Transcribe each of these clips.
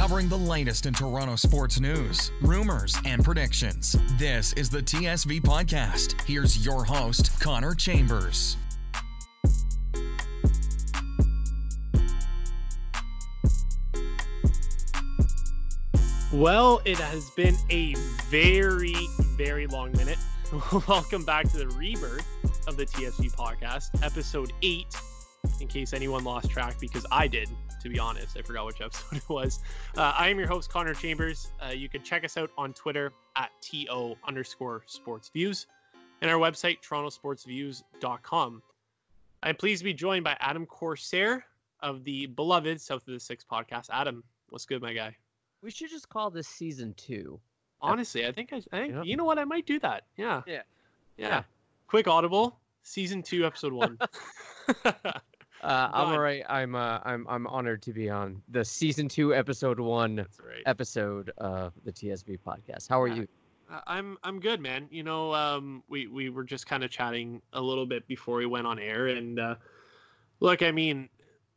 covering the latest in Toronto sports news, rumors, and predictions. This is the TSV Podcast. Here's your host, Connor Chambers. Well, it has been a very, very long minute. Welcome back to the rebirth of the TSV Podcast, episode 8, in case anyone lost track, because I did, to be honest. I forgot which episode it was. I am your host, Connor Chambers. You can check us out on Twitter at TO_sportsviews and our website, torontosportsviews.com. I'm pleased to be joined by Adam Corsair of the beloved South of the Six podcast. Adam, what's good, my guy? We should just call this season 2. Honestly, I think Yeah. you know what? I might do that. Yeah. Yeah. Quick audible, season 2, episode 1. I'm all right. I'm honored to be on the season 2, episode 1 That's right. episode of the TSV podcast. How are you? I'm good, man. You know, we were just kind of chatting a little bit before we went on air, and look, I mean,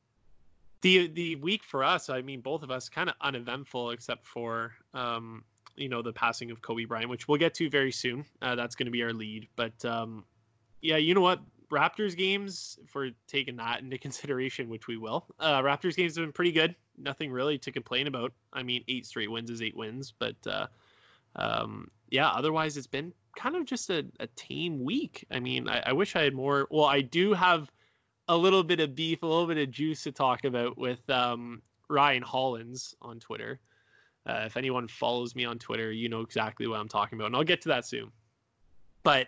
the week for us, I mean, both of us kind of uneventful, except for the passing of Kobe Bryant, which we'll get to very soon. That's going to be our lead, but yeah, you know what? Raptors games, if we're taking that into consideration, which we will. Raptors games have been pretty good. Nothing really to complain about. I mean, 8 straight wins is 8 wins, but yeah, otherwise it's been kind of just a tame week. I mean, I wish I had more. Well, I do have a little bit of beef, a little bit of juice to talk about with Ryan Hollins on Twitter. If anyone follows me on Twitter, you know exactly what I'm talking about, and I'll get to that soon. But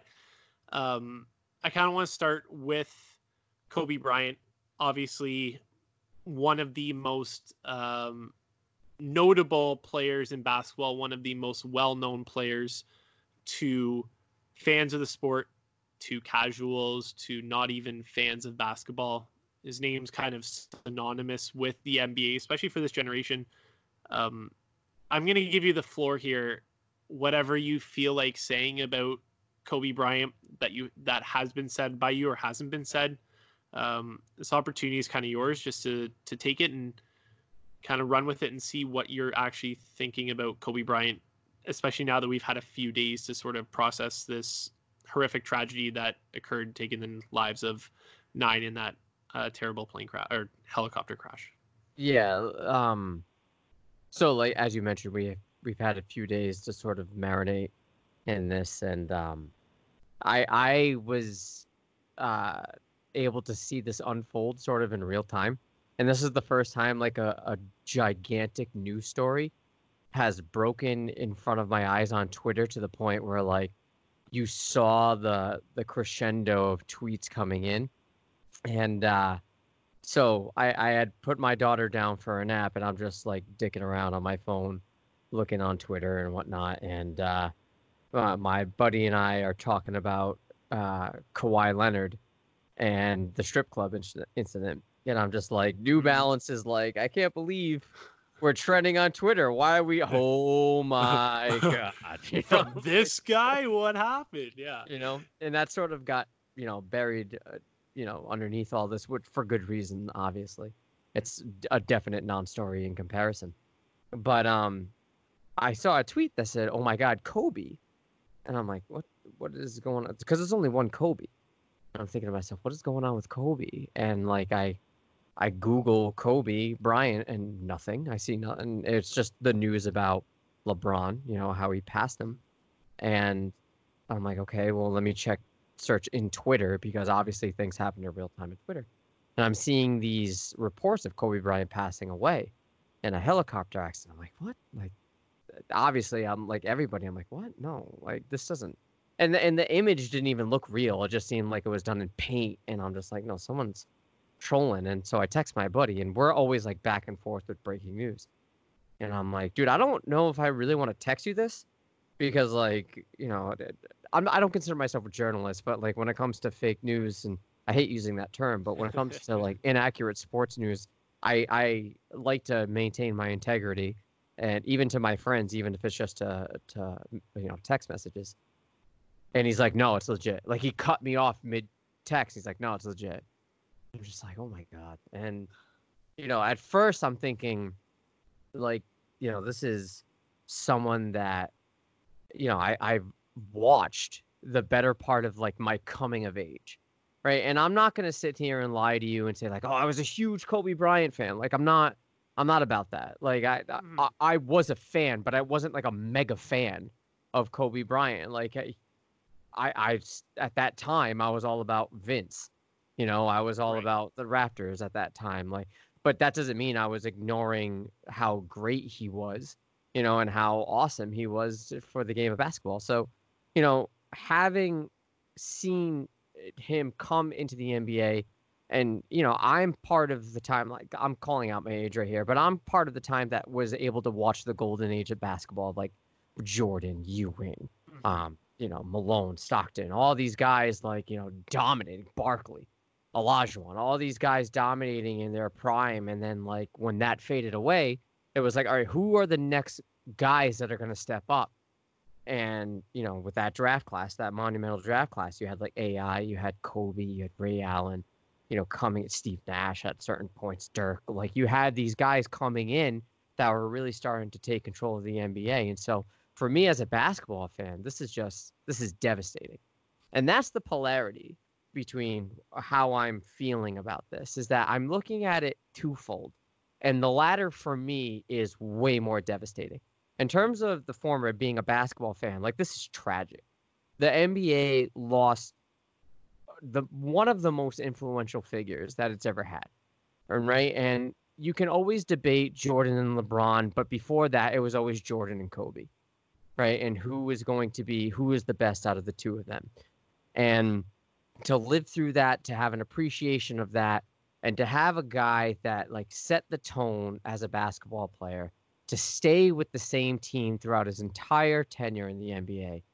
I kind of want to start with Kobe Bryant. Obviously, one of the most notable players in basketball, one of the most well-known players to fans of the sport, to casuals, to not even fans of basketball. His name's kind of synonymous with the NBA, especially for this generation. I'm going to give you the floor here. Whatever you feel like saying about Kobe Bryant that has been said by you or hasn't been said, this opportunity is kind of yours, just to take it and kind of run with it and see what you're actually thinking about Kobe Bryant, especially now that we've had a few days to sort of process this horrific tragedy that occurred, taking the lives of 9 in that terrible plane crash or helicopter crash. Yeah. So, like as you mentioned, we've had a few days to sort of marinate in this, and I was able to see this unfold sort of in real time, and this is the first time like a gigantic news story has broken in front of my eyes on Twitter, to the point where like you saw the crescendo of tweets coming in. And so I had put my daughter down for a nap, and I'm just like dicking around on my phone, looking on Twitter and whatnot. And my buddy and I are talking about Kawhi Leonard and the strip club incident. And I'm just like, New Balance is like, I can't believe we're trending on Twitter. Why are we? Oh my God. From this guy, what happened? Yeah. And that sort of got, buried, underneath all this, which for good reason, obviously. It's a definite non-story in comparison. But I saw a tweet that said, oh my God, Kobe. And I'm like, what is going on? Because there's only one Kobe. And I'm thinking to myself, what is going on with Kobe? And like I Google Kobe Bryant and nothing. I see nothing. It's just the news about LeBron, how he passed him. And I'm like, okay, well, let me search in Twitter, because obviously things happen in real time in Twitter. And I'm seeing these reports of Kobe Bryant passing away in a helicopter accident. I'm like, what? Like, obviously, I'm like everybody. I'm like, what? No, like this doesn't. And the image didn't even look real. It just seemed like it was done in paint. And I'm just like, no, someone's trolling. And so I text my buddy, and we're always like back and forth with breaking news. And I'm like, dude, I don't know if I really want to text you this, because like, I don't consider myself a journalist, but like when it comes to fake news, and I hate using that term, but when it comes to like inaccurate sports news, I like to maintain my integrity, and even to my friends, even if it's just to text messages. And he's like, no, it's legit. Like he cut me off mid text. He's like, no, it's legit. I'm just like, oh my God. And, at first I'm thinking like, this is someone that, I've watched the better part of like my coming of age, right? And I'm not going to sit here and lie to you and say like, oh, I was a huge Kobe Bryant fan. Like I'm not about that. Like I was a fan, but I wasn't like a mega fan of Kobe Bryant. Like I at that time I was all about Vince. I was all about the Raptors at that time. Like, but that doesn't mean I was ignoring how great he was, and how awesome he was for the game of basketball. So, having seen him come into the NBA, and I'm part of the time, like I'm calling out my age right here, but I'm part of the time that was able to watch the golden age of basketball, like Jordan, Ewing, Malone, Stockton, all these guys like, dominating, Barkley, Olajuwon, all these guys dominating in their prime. And then like when that faded away, it was like, all right, who are the next guys that are going to step up? And, with that draft class, that monumental draft class, you had like AI, you had Kobe, you had Ray Allen, coming at Steve Nash at certain points, Dirk, like you had these guys coming in that were really starting to take control of the NBA. And so for me as a basketball fan, this is devastating. And that's the polarity between how I'm feeling about this, is that I'm looking at it twofold. And the latter for me is way more devastating. In terms of the former being a basketball fan, like this is tragic. The NBA lost one of the most influential figures that it's ever had. Right? And you can always debate Jordan and LeBron, but before that, it was always Jordan and Kobe. Right? And who is the best out of the two of them. And to live through that, to have an appreciation of that, and to have a guy that like set the tone as a basketball player, to stay with the same team throughout his entire tenure in the NBA,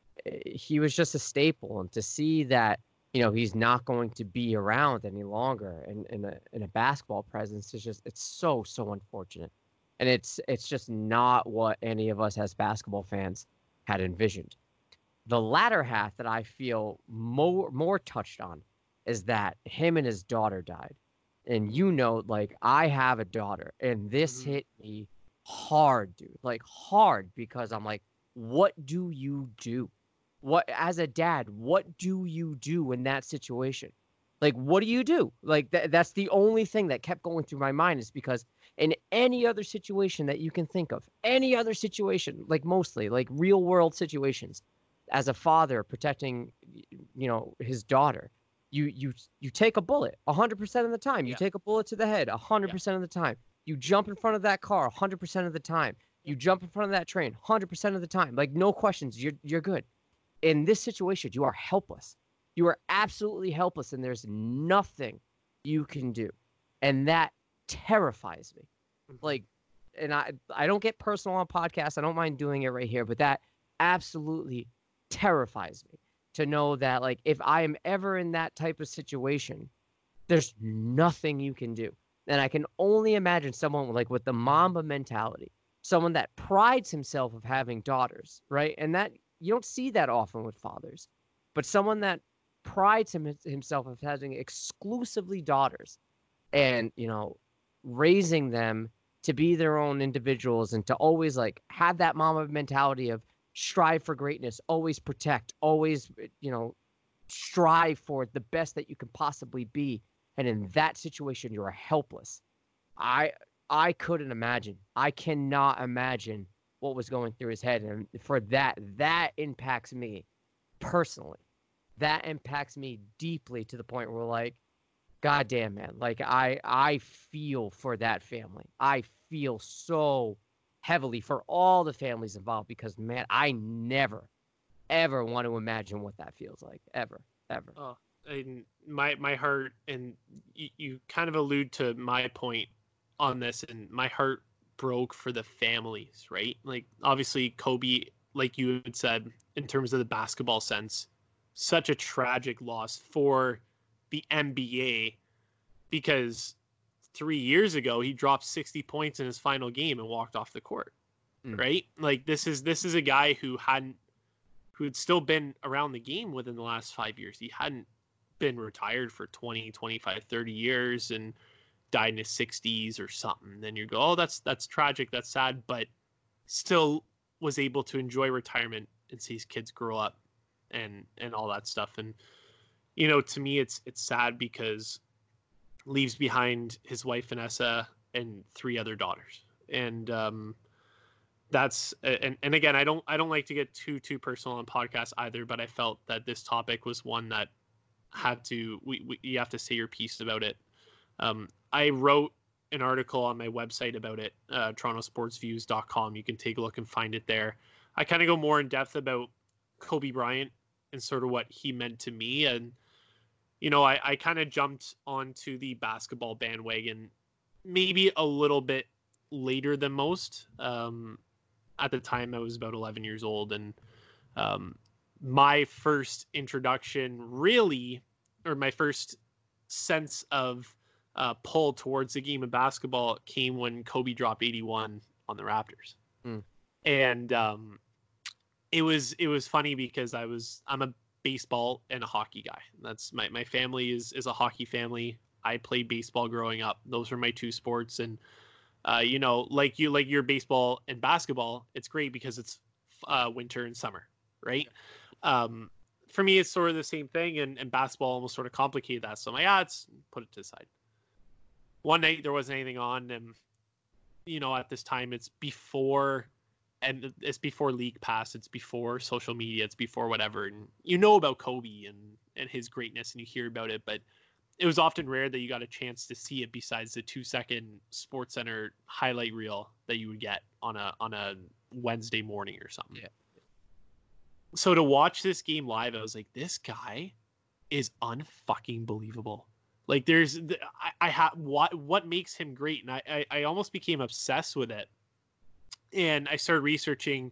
he was just a staple. And to see that, he's not going to be around any longer in a basketball presence it's so unfortunate. And it's just not what any of us as basketball fans had envisioned. The latter half that I feel more touched on is that him and his daughter died. And like I have a daughter, and this hit me hard, dude. Like hard, because I'm like, what do you do? What, as a dad, what do you do in that situation? Like, what do you do? Like that's the only thing that kept going through my mind, is because in any other situation that you can think of, any other situation, like mostly like real world situations, as a father protecting, his daughter, you take a bullet 100% of the time. You take a bullet to the head 100% of the time. You jump in front of that car 100% of the time. You jump in front of that train 100% of the time. Like no questions. You're good. In this situation, you are helpless. You are absolutely helpless, and there's nothing you can do, and that terrifies me. Like, and I don't get personal on podcasts. I don't mind doing it right here, but that absolutely terrifies me to know that, like, if I am ever in that type of situation, there's nothing you can do. And I can only imagine someone like with the Mamba mentality, someone that prides himself of having daughters, right? And that you don't see that often with fathers, but someone that prides himself of having exclusively daughters, and raising them to be their own individuals, and to always like have that Mamba mentality of strive for greatness, always protect, always strive for the best that you can possibly be. And in that situation, you are helpless. I couldn't imagine. I cannot imagine what was going through his head. And for that impacts me personally. That impacts me deeply, to the point where, like, God damn, man. Like, I feel for that family. I feel so heavily for all the families involved, because, man, I never, ever want to imagine what that feels like. Ever. Oh, and my heart, and you kind of allude to my point on this, and my heart broke for the families, right? Like, obviously Kobe, like you had said, in terms of the basketball sense, such a tragic loss for the NBA, because 3 years ago he dropped 60 points in his final game and walked off the court. Right? Like, this is a guy who had still been around the game within the last 5 years. He hadn't been retired for 20, 25, 30 years, and died in his 60s or something, then you go, oh, that's tragic, that's sad, but still was able to enjoy retirement and see his kids grow up and all that stuff. And to me, it's sad because leaves behind his wife Vanessa and 3 other daughters. And that's and again, I don't like to get too personal on podcasts either, but I felt that this topic was one that had to you have to say your piece about it. I wrote an article on my website about it, torontosportsviews.com. You can take a look and find it there. I kind of go more in depth about Kobe Bryant and sort of what he meant to me. And, I kind of jumped onto the basketball bandwagon maybe a little bit later than most. At the time, I was about 11 years old. And my first introduction really, or my first sense of pull towards the game of basketball came when Kobe dropped 81 on the Raptors. And it was funny because I'm a baseball and a hockey guy. That's my family is a hockey family. I played baseball growing up. Those were my 2 sports. And like your baseball and basketball, it's great because it's winter and summer, right? For me, it's sort of the same thing, and basketball almost sort of complicated that. So let's put it to the side. One night there wasn't anything on, and at this time it's before League Pass, it's before social media, it's before whatever, and about Kobe and his greatness, and you hear about it, but it was often rare that you got a chance to see it besides the 2-second SportsCenter highlight reel that you would get on a Wednesday morning or something. Yeah. So to watch this game live, I was like, this guy is unfucking believable. Like what makes him great? And I almost became obsessed with it. And I started researching,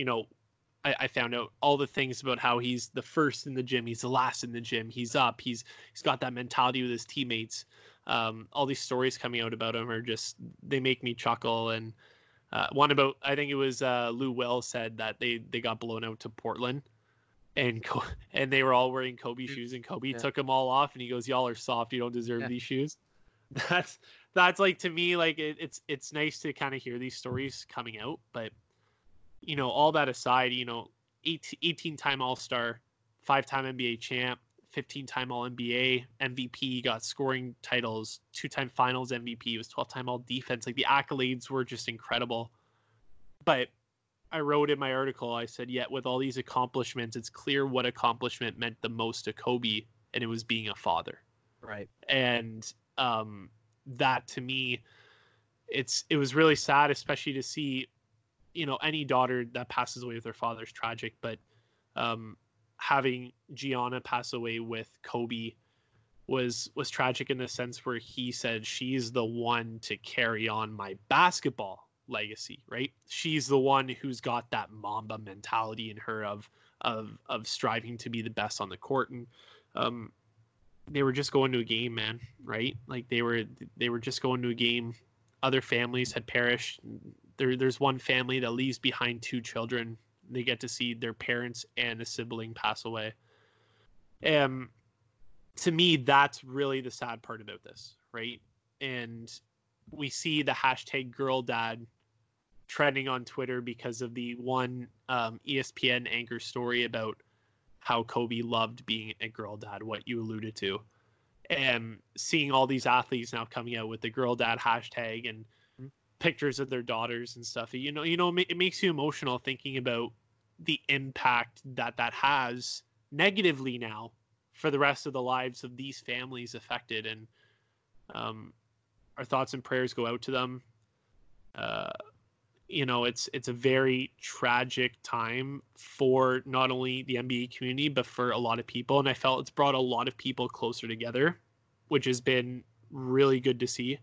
I found out all the things about how he's the first in the gym. He's the last in the gym. He's up. He's got that mentality with his teammates. All these stories coming out about him they make me chuckle. And one about, I think it was Lou Will said that they got blown out to Portland, and they were all wearing Kobe shoes, and Kobe took them all off, and he goes, "Y'all are soft. You don't deserve these shoes." That's like, to me, like it's nice to kind of hear these stories coming out. But all that aside, 18-time All-Star, 5-time NBA champ, 15-time All-NBA MVP, got scoring titles, 2-time Finals MVP, was 12-time All-Defense. Like, the accolades were just incredible. But I wrote in my article, I said, yet with all these accomplishments, it's clear what accomplishment meant the most to Kobe, and it was being a father. Right. And that, to me, it was really sad, especially to see, any daughter that passes away with their father is tragic, but having Gianna pass away with Kobe was tragic in the sense where he said, she's the one to carry on my basketball legacy, right? She's the one who's got that Mamba mentality in her of striving to be the best on the court. And they were just going to a game, man, right? Like they were just going to a game. Other families had perished. There's one family that leaves behind 2 children. They get to see their parents and a sibling pass away. To me, that's really the sad part about this, right? And we see the hashtag girl dad trending on Twitter because of the one ESPN anchor story about how Kobe loved being a girl dad, what you alluded to. And seeing all these athletes now coming out with the girl dad hashtag and pictures of their daughters and stuff, it makes you emotional thinking about the impact that has negatively now for the rest of the lives of these families affected. And our thoughts and prayers go out to them. It's a very tragic time for not only the NBA community, but for a lot of people. And I felt it's brought a lot of people closer together, which has been really good to see.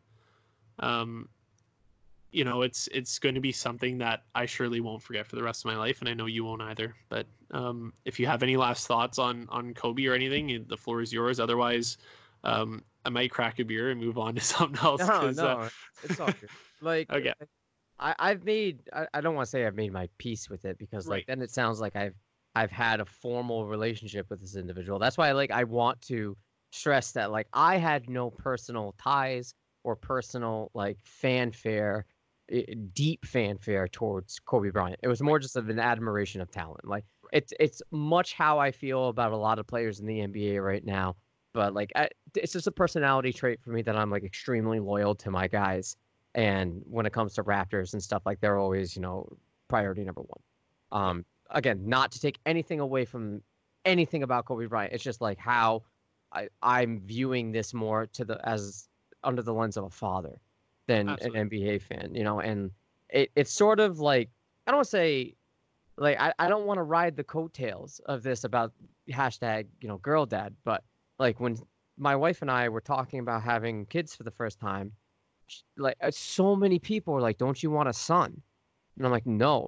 It's going to be something that I surely won't forget for the rest of my life, and I know you won't either. But if you have any last thoughts on Kobe or anything, the floor is yours. Otherwise, I might crack a beer and move on to something else. No, it's all good. Like, okay. I don't want to say I've made my peace with it, because like then it sounds like I've had a formal relationship with this individual. That's why I want to stress that, like, I had no personal ties or personal like fanfare, deep fanfare towards Kobe Bryant. It was more just of an admiration of talent. Like it's much how I feel about a lot of players in the NBA right now. But like it's just a personality trait for me that I'm like extremely loyal to my guys. And when it comes to Raptors and stuff, like they're always, priority number one. Again, not to take anything away from anything about Kobe Bryant. It's just like how I'm viewing this more as under the lens of a father than Absolutely. an NBA fan, and it's sort of like, I don't want to say, like, I don't want to ride the coattails of this about hashtag, girl dad, but like when my wife and I were talking about having kids for the first time, like so many people were like, don't you want a son? And I'm like, no,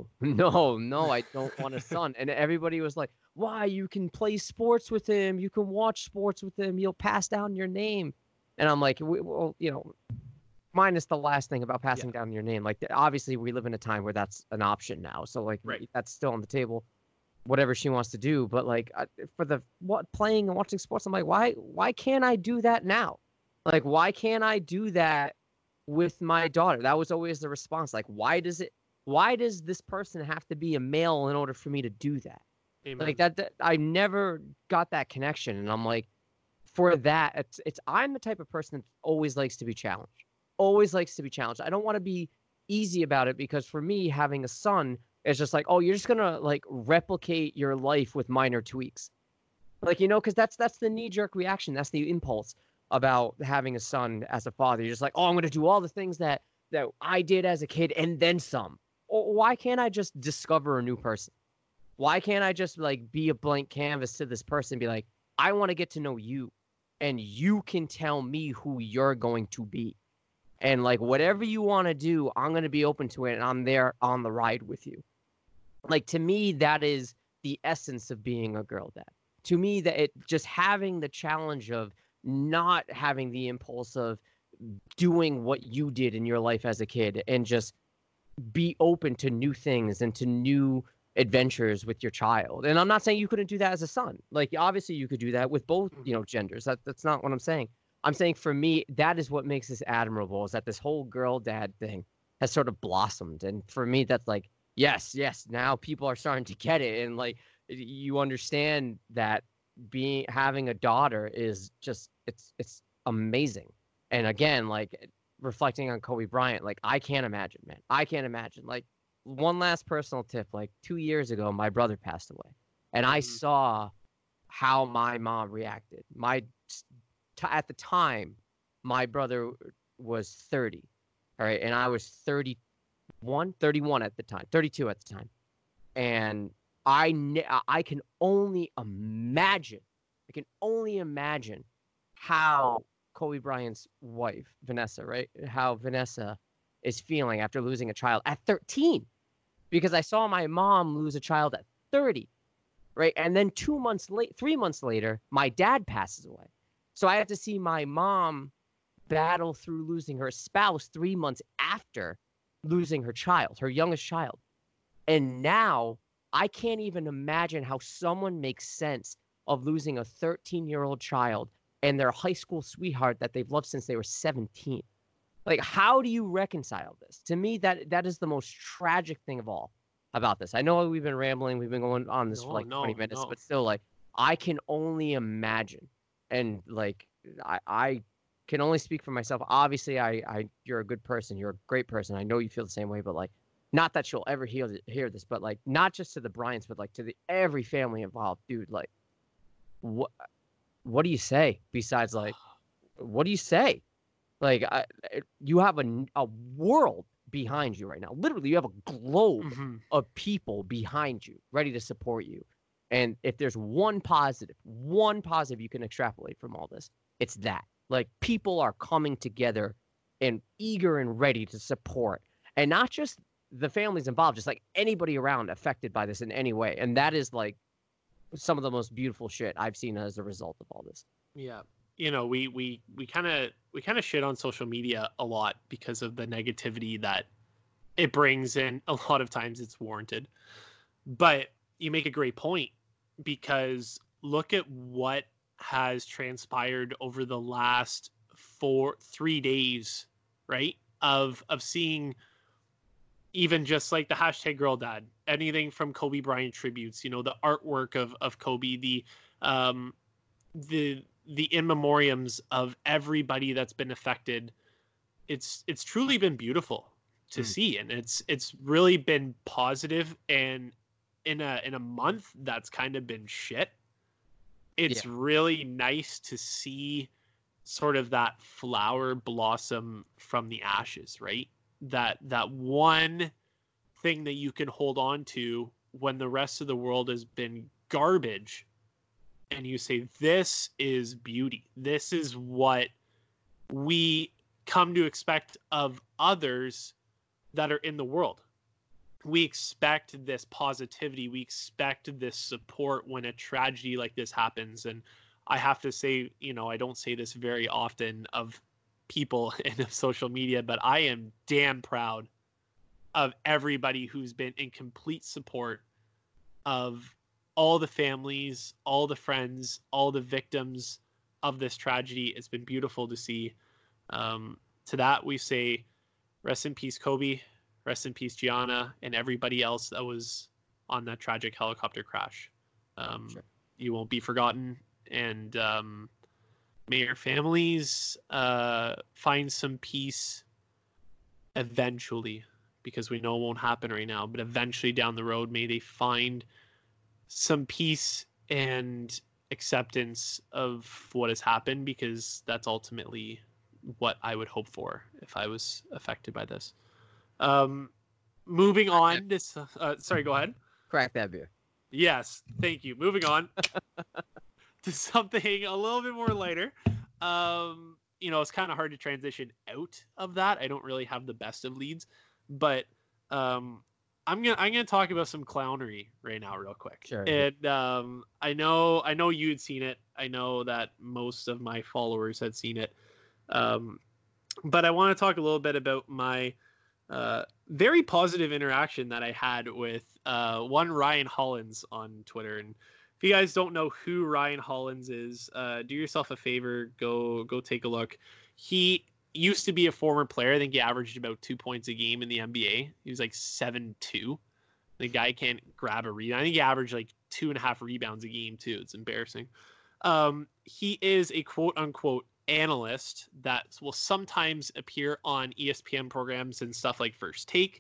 I don't want a son. And everybody was like, why? You can play sports with him. You can watch sports with him. You'll pass down your name. And I'm like, well, minus the last thing about passing down your name. Like, obviously, we live in a time where that's an option now. So, like, that's still on the table, whatever she wants to do. But, like, for playing and watching sports, I'm like, why can't I do that now? Like, why can't I do that with my daughter? That was always the response. Like, why does this person have to be a male in order for me to do that? Amen. Like that I never got that connection. And I'm like, for that, I'm the type of person that always likes to be challenged. Always likes to be challenged. I don't want to be easy about it, because for me, having a son is just like, oh, you're just gonna like replicate your life with minor tweaks. Like, because that's the knee-jerk reaction. That's the impulse about having a son as a father. You're just like, oh, I'm gonna do all the things that I did as a kid and then some. Or why can't I just discover a new person? Why can't I just like be a blank canvas to this person and be like, I want to get to know you, and you can tell me who you're going to be. And like whatever you want to do, I'm going to be open to it, and I'm there on the ride with you. Like, to me, that is the essence of being a girl dad. To me, that it just having the challenge of not having the impulse of doing what you did in your life as a kid, and just be open to new things and to new adventures with your child. And I'm not saying you couldn't do that as a son. Like, obviously you could do that with both, genders. That's not what I'm saying. I'm saying, for me, that is what makes this admirable, is that this whole girl dad thing has sort of blossomed. And for me, that's like, yes, now people are starting to get it. And like, you understand that having a daughter is just, it's amazing. And again, like, reflecting on Kobe Bryant, like, I can't imagine, man. I can't imagine. Like, one last personal tip, like 2 years ago, my brother passed away, and I saw how my mom reacted. At the time, my brother was 30, all right, and I was 31 at the time, 32 at the time. And I can only imagine how Kobe Bryant's wife, Vanessa, right? How Vanessa is feeling after losing a child at 13. Because I saw my mom lose a child at 30, right? And then 3 months later, my dad passes away. So I had to see my mom battle through losing her spouse 3 months after losing her child, her youngest child. And now I can't even imagine how someone makes sense of losing a 13-year-old child and their high school sweetheart that they've loved since they were 17. Like, how do you reconcile this? To me, that is the most tragic thing of all about this. I know we've been rambling. We've been going on this for like 20 minutes, but still, like, I can only imagine. And like, I can only speak for myself. Obviously, you're a good person. You're a great person. I know you feel the same way, but like, not that she'll ever hear this, but like, not just to the Bryants, but like to every family involved, dude. Like, what do you say besides like, what do you say? Like, you have a world behind you right now. Literally, you have a globe of people behind you, ready to support you. And if there's one positive you can extrapolate from all this, it's that. Like, people are coming together and eager and ready to support. And not just the families involved, just like anybody around affected by this in any way. And that is like some of the most beautiful shit I've seen as a result of all this. Yeah. We kind of shit on social media a lot because of the negativity that it brings, and a lot of times it's warranted. But you make a great point, because look at what has transpired over the last 3 days, right? Of seeing even just like the hashtag girl dad, anything from Kobe Bryant tributes, you know, the artwork of Kobe, the in memoriams of everybody that's been affected. It's truly been beautiful to see, and it's really been positive. And in a month that's kind of been shit, it's really nice to see sort of that flower blossom from the ashes, right? That one thing that you can hold on to when the rest of the world has been garbage, and you say, this is beauty. This is what we come to expect of others that are in the world. We expect this positivity. We expect this support when a tragedy like this happens. And I have to say, you know, I don't say this very often of people in social media, but I am damn proud of everybody who's been in complete support of all the families, all the friends, all the victims of this tragedy. It's been beautiful to see. To that we say, rest in peace, Kobe, rest in peace, Gianna, and everybody else that was on that tragic helicopter crash. Sure. You won't be forgotten, and may your families find some peace eventually, because we know it won't happen right now, but eventually down the road, may they find some peace and acceptance of what has happened, because that's ultimately what I would hope for if I was affected by this. Moving on, sorry, go ahead. Crack that beer. Yes, thank you. Moving on to something a little bit more lighter. You know, it's kind of hard to transition out of that. I don't really have the best of leads, but I'm gonna talk about some clownery right now, real quick. Sure. And I know you'd seen it. I know that most of my followers had seen it. But I want to talk a little bit about my very positive interaction that I had with one Ryan Hollins on Twitter. And if you guys don't know who Ryan Hollins is, do yourself a favor, go take a look. He used to be a former player. I think he averaged about 2 points a game in the NBA. He was like 7'2". The guy can't grab a rebound. I think he averaged like 2.5 rebounds a game too. It's embarrassing. He is a quote unquote analyst that will sometimes appear on ESPN programs and stuff like First Take.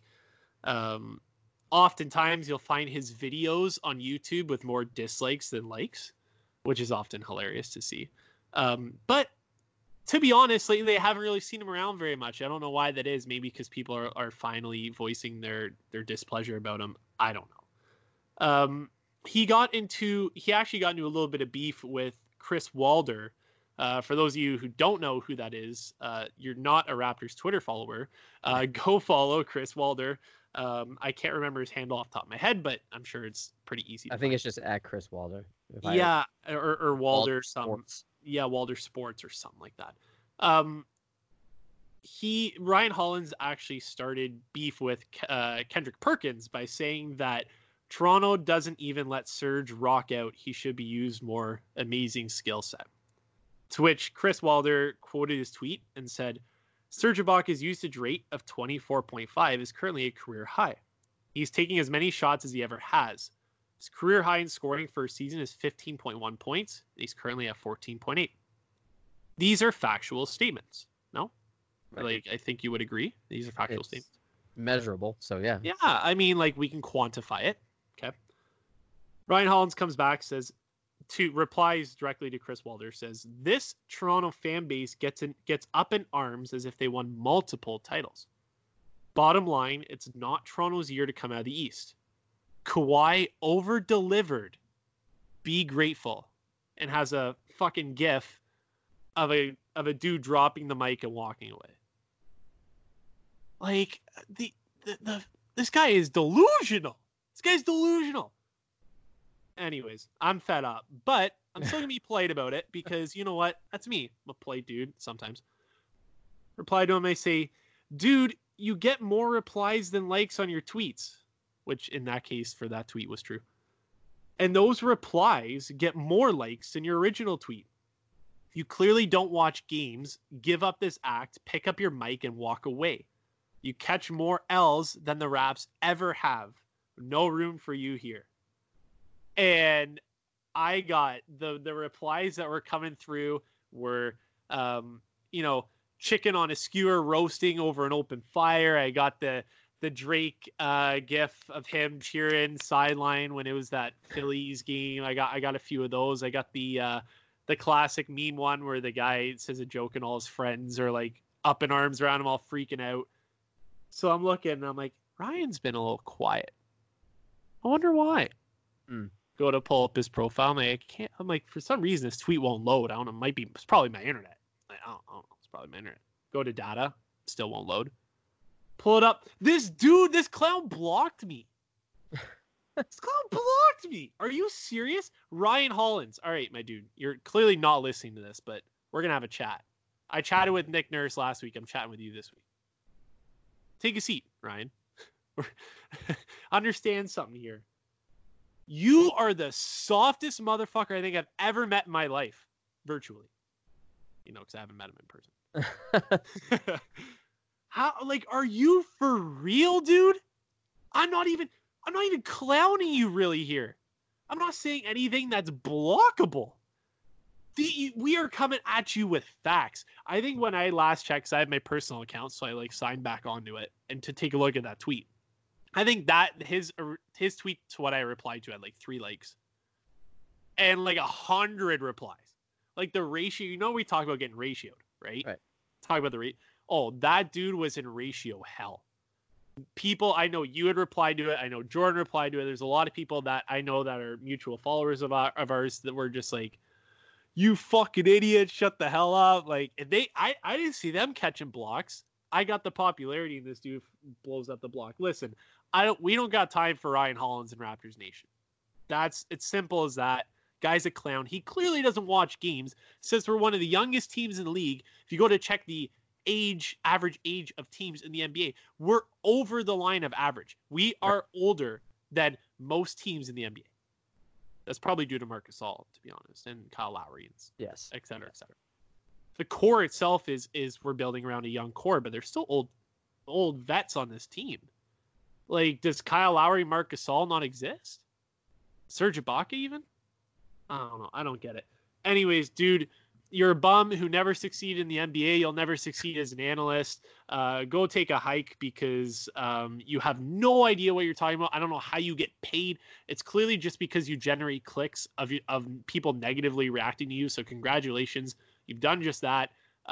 Oftentimes you'll find his videos on YouTube with more dislikes than likes, which is often hilarious to see. But to be honest, lately I haven't really seen him around very much. I don't know why that is. Maybe because people are finally voicing their displeasure about him. I don't know. He actually got into a little bit of beef with Chris Walder. For those of you who don't know who that is, you're not a Raptors Twitter follower. Go follow Chris Walder. I can't remember his handle off the top of my head, but I'm sure it's pretty easy. I think it's just at Chris Walder. Or Walder Sports. Walder Sports or something like that. Ryan Hollins actually started beef with Kendrick Perkins by saying that Toronto doesn't even let Serge rock out. He should be used more. Amazing skill set. To which Chris Walder quoted his tweet and said, Serge Ibaka's usage rate of 24.5 is currently a career high. He's taking as many shots as he ever has. His career high in scoring for a season is 15.1 points. He's currently at 14.8. These are factual statements. No? Right. Like, I think you would agree. These are factual statements. Measurable, so yeah. Yeah, I mean, like, we can quantify it. Okay. Ryan Hollins comes back, replies directly to Chris Walder, says, this Toronto fan base gets up in arms as if they won multiple titles. Bottom line, it's not Toronto's year to come out of the East. Kawhi over-delivered. Be grateful. And has a fucking gif of a dude dropping the mic and walking away. Like, this guy is delusional. This guy's delusional. Anyways, I'm fed up, but I'm still gonna be polite about it because you know what? That's me. I'm a polite dude sometimes. Reply to him, I say, dude, you get more replies than likes on your tweets, which in that case for that tweet was true. And those replies get more likes than your original tweet. You clearly don't watch games. Give up this act, pick up your mic, and walk away. You catch more L's than the Raps ever have. No room for you here. And I got the replies that were coming through were, chicken on a skewer roasting over an open fire. I got the Drake gif of him cheering sideline when it was that Phillies game. I got a few of those. I got the classic meme one where the guy says a joke and all his friends are like up in arms around him, all freaking out. So I'm looking and I'm like, Ryan's been a little quiet. I wonder why. Go to pull up his profile. I'm like, for some reason this tweet won't load. I don't know. It's probably my internet. I don't know. It's probably my internet. Go to data. Still won't load. Pull it up. This clown blocked me. This clown blocked me. Are you serious? Ryan Hollins. All right, my dude. You're clearly not listening to this, but we're going to have a chat. I chatted with Nick Nurse last week. I'm chatting with you this week. Take a seat, Ryan. Understand something here. You are the softest motherfucker I think I've ever met in my life, virtually. Because I haven't met him in person. How, are you for real, dude? I'm not even clowning you really here. I'm not saying anything that's blockable. We are coming at you with facts. I think when I last checked, 'cause I have my personal account, so I signed back onto it and to take a look at that tweet. I think that his tweet to what I replied to had 3 likes and 100 replies. The ratio, we talk about getting ratioed, right? Talk about the rate. Oh, that dude was in ratio hell. People, I know you had replied to it. I know Jordan replied to it. There's a lot of people that I know that are mutual followers of ours that were just like, you fucking idiot, shut the hell up. I didn't see them catching blocks. I got the popularity and this dude blows up the block. Listen, we don't got time for Ryan Hollins and Raptors Nation. It's simple as that. Guy's a clown. He clearly doesn't watch games. Says we're one of the youngest teams in the league. If you go to check the average age of teams in the NBA, we're over the line of average. We are older than most teams in the NBA. That's probably due to Marc Gasol, to be honest, and Kyle Lowry, and et cetera, et cetera. The core itself is we're building around a young core, but there's still old vets on this team. Does Kyle Lowry, Marc Gasol not exist? Serge Ibaka even? I don't know. I don't get it. Anyways, dude, you're a bum who never succeeded in the NBA. You'll never succeed as an analyst. Go take a hike because you have no idea what you're talking about. I don't know how you get paid. It's clearly just because you generate clicks of people negatively reacting to you. So congratulations. You've done just that.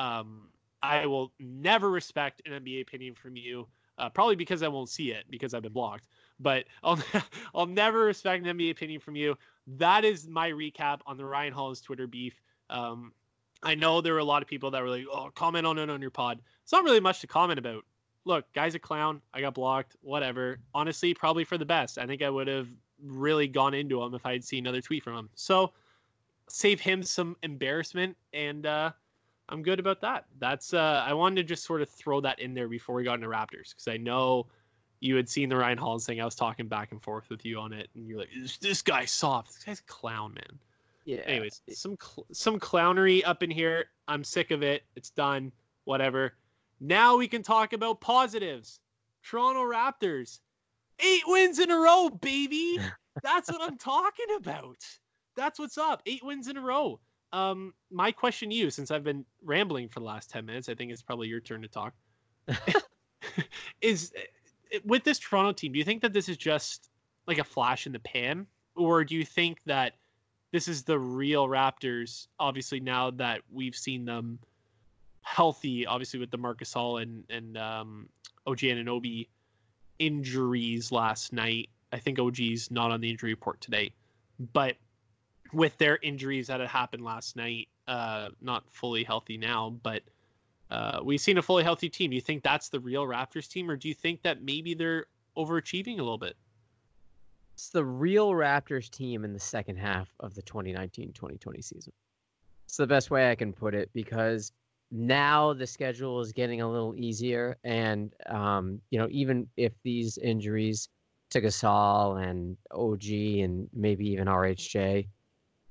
I will never respect an NBA opinion from you. Probably because I won't see it because I've been blocked. But I'll never respect an NBA opinion from you. That is my recap on the Ryan Hollins Twitter beef. I know there were a lot of people that were like, oh, comment on it on your pod. It's not really much to comment about. Look, guy's a clown. I got blocked. Whatever. Honestly, probably for the best. I think I would have really gone into him if I had seen another tweet from him. So save him some embarrassment, and I'm good about that. That's I wanted to just sort of throw that in there before we got into Raptors, because I know you had seen the Ryan Hollins thing. I was talking back and forth with you on it, and you're like, this guy's soft. This guy's a clown, man. Yeah. Anyways, some clownery up in here. I'm sick of it. It's done. Whatever. Now we can talk about positives. Toronto Raptors. 8 wins in a row, baby. That's what I'm talking about. That's what's up. 8 wins in a row. My question to you, since I've been rambling for the last 10 minutes, I think it's probably your turn to talk, is with this Toronto team, do you think that this is just like a flash in the pan? Or do you think that this is the real Raptors, obviously, now that we've seen them healthy, obviously with the Marc Gasol and OG Anunoby injuries last night? I think OG's not on the injury report today, but with their injuries that had happened last night, not fully healthy now, but we've seen a fully healthy team. Do you think that's the real Raptors team, or do you think that maybe they're overachieving a little bit? It's the real Raptors team in the second half of the 2019-2020 season. It's the best way I can put it, because now the schedule is getting a little easier, and even if these injuries to Gasol and OG and maybe even RHJ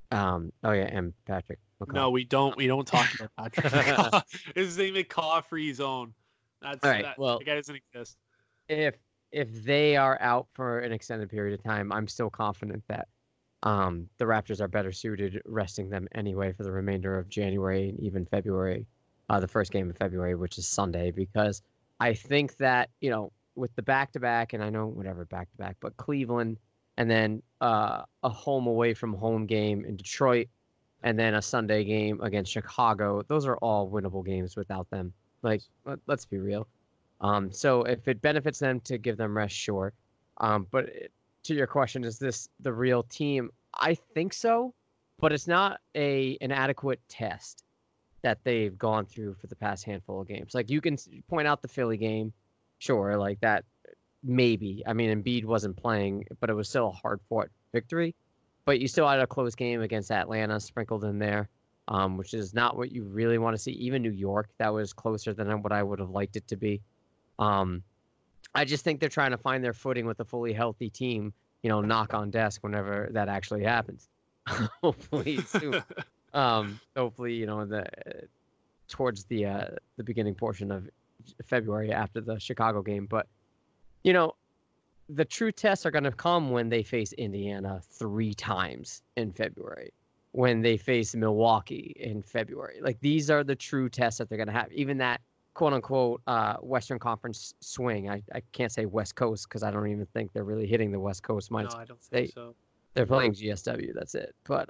Oh yeah, and Patrick McCaw. No, we don't. We don't talk about Patrick McCaw. His name McCaw free zone. That's All right. that. Well, The guy doesn't exist. if they are out for an extended period of time, I'm still confident that the Raptors are better suited resting them anyway for the remainder of January and even February, the first game of February, which is Sunday, because I think that, with the back-to-back, and I know whatever back-to-back, but Cleveland and then a home away from home game in Detroit and then a Sunday game against Chicago, those are all winnable games without them. Like, let's be real. So if it benefits them to give them rest, sure. But to your question, is this the real team? I think so, but it's not an adequate test that they've gone through for the past handful of games. Like, you can point out the Philly game, sure, like that, maybe. I mean, Embiid wasn't playing, but it was still a hard-fought victory. But you still had a close game against Atlanta sprinkled in there, which is not what you really want to see. Even New York, that was closer than what I would have liked it to be. I just think they're trying to find their footing with a fully healthy team, knock on desk whenever that actually happens. Hopefully soon. Hopefully, towards the beginning portion of February after the Chicago game. But, the true tests are going to come when they face Indiana 3 times in February, when they face Milwaukee in February. Like, these are the true tests that they're going to have. Even that quote unquote Western Conference swing. I can't say West Coast because I don't even think they're really hitting the West Coast. No, I don't think so. They're playing GSW. That's it. But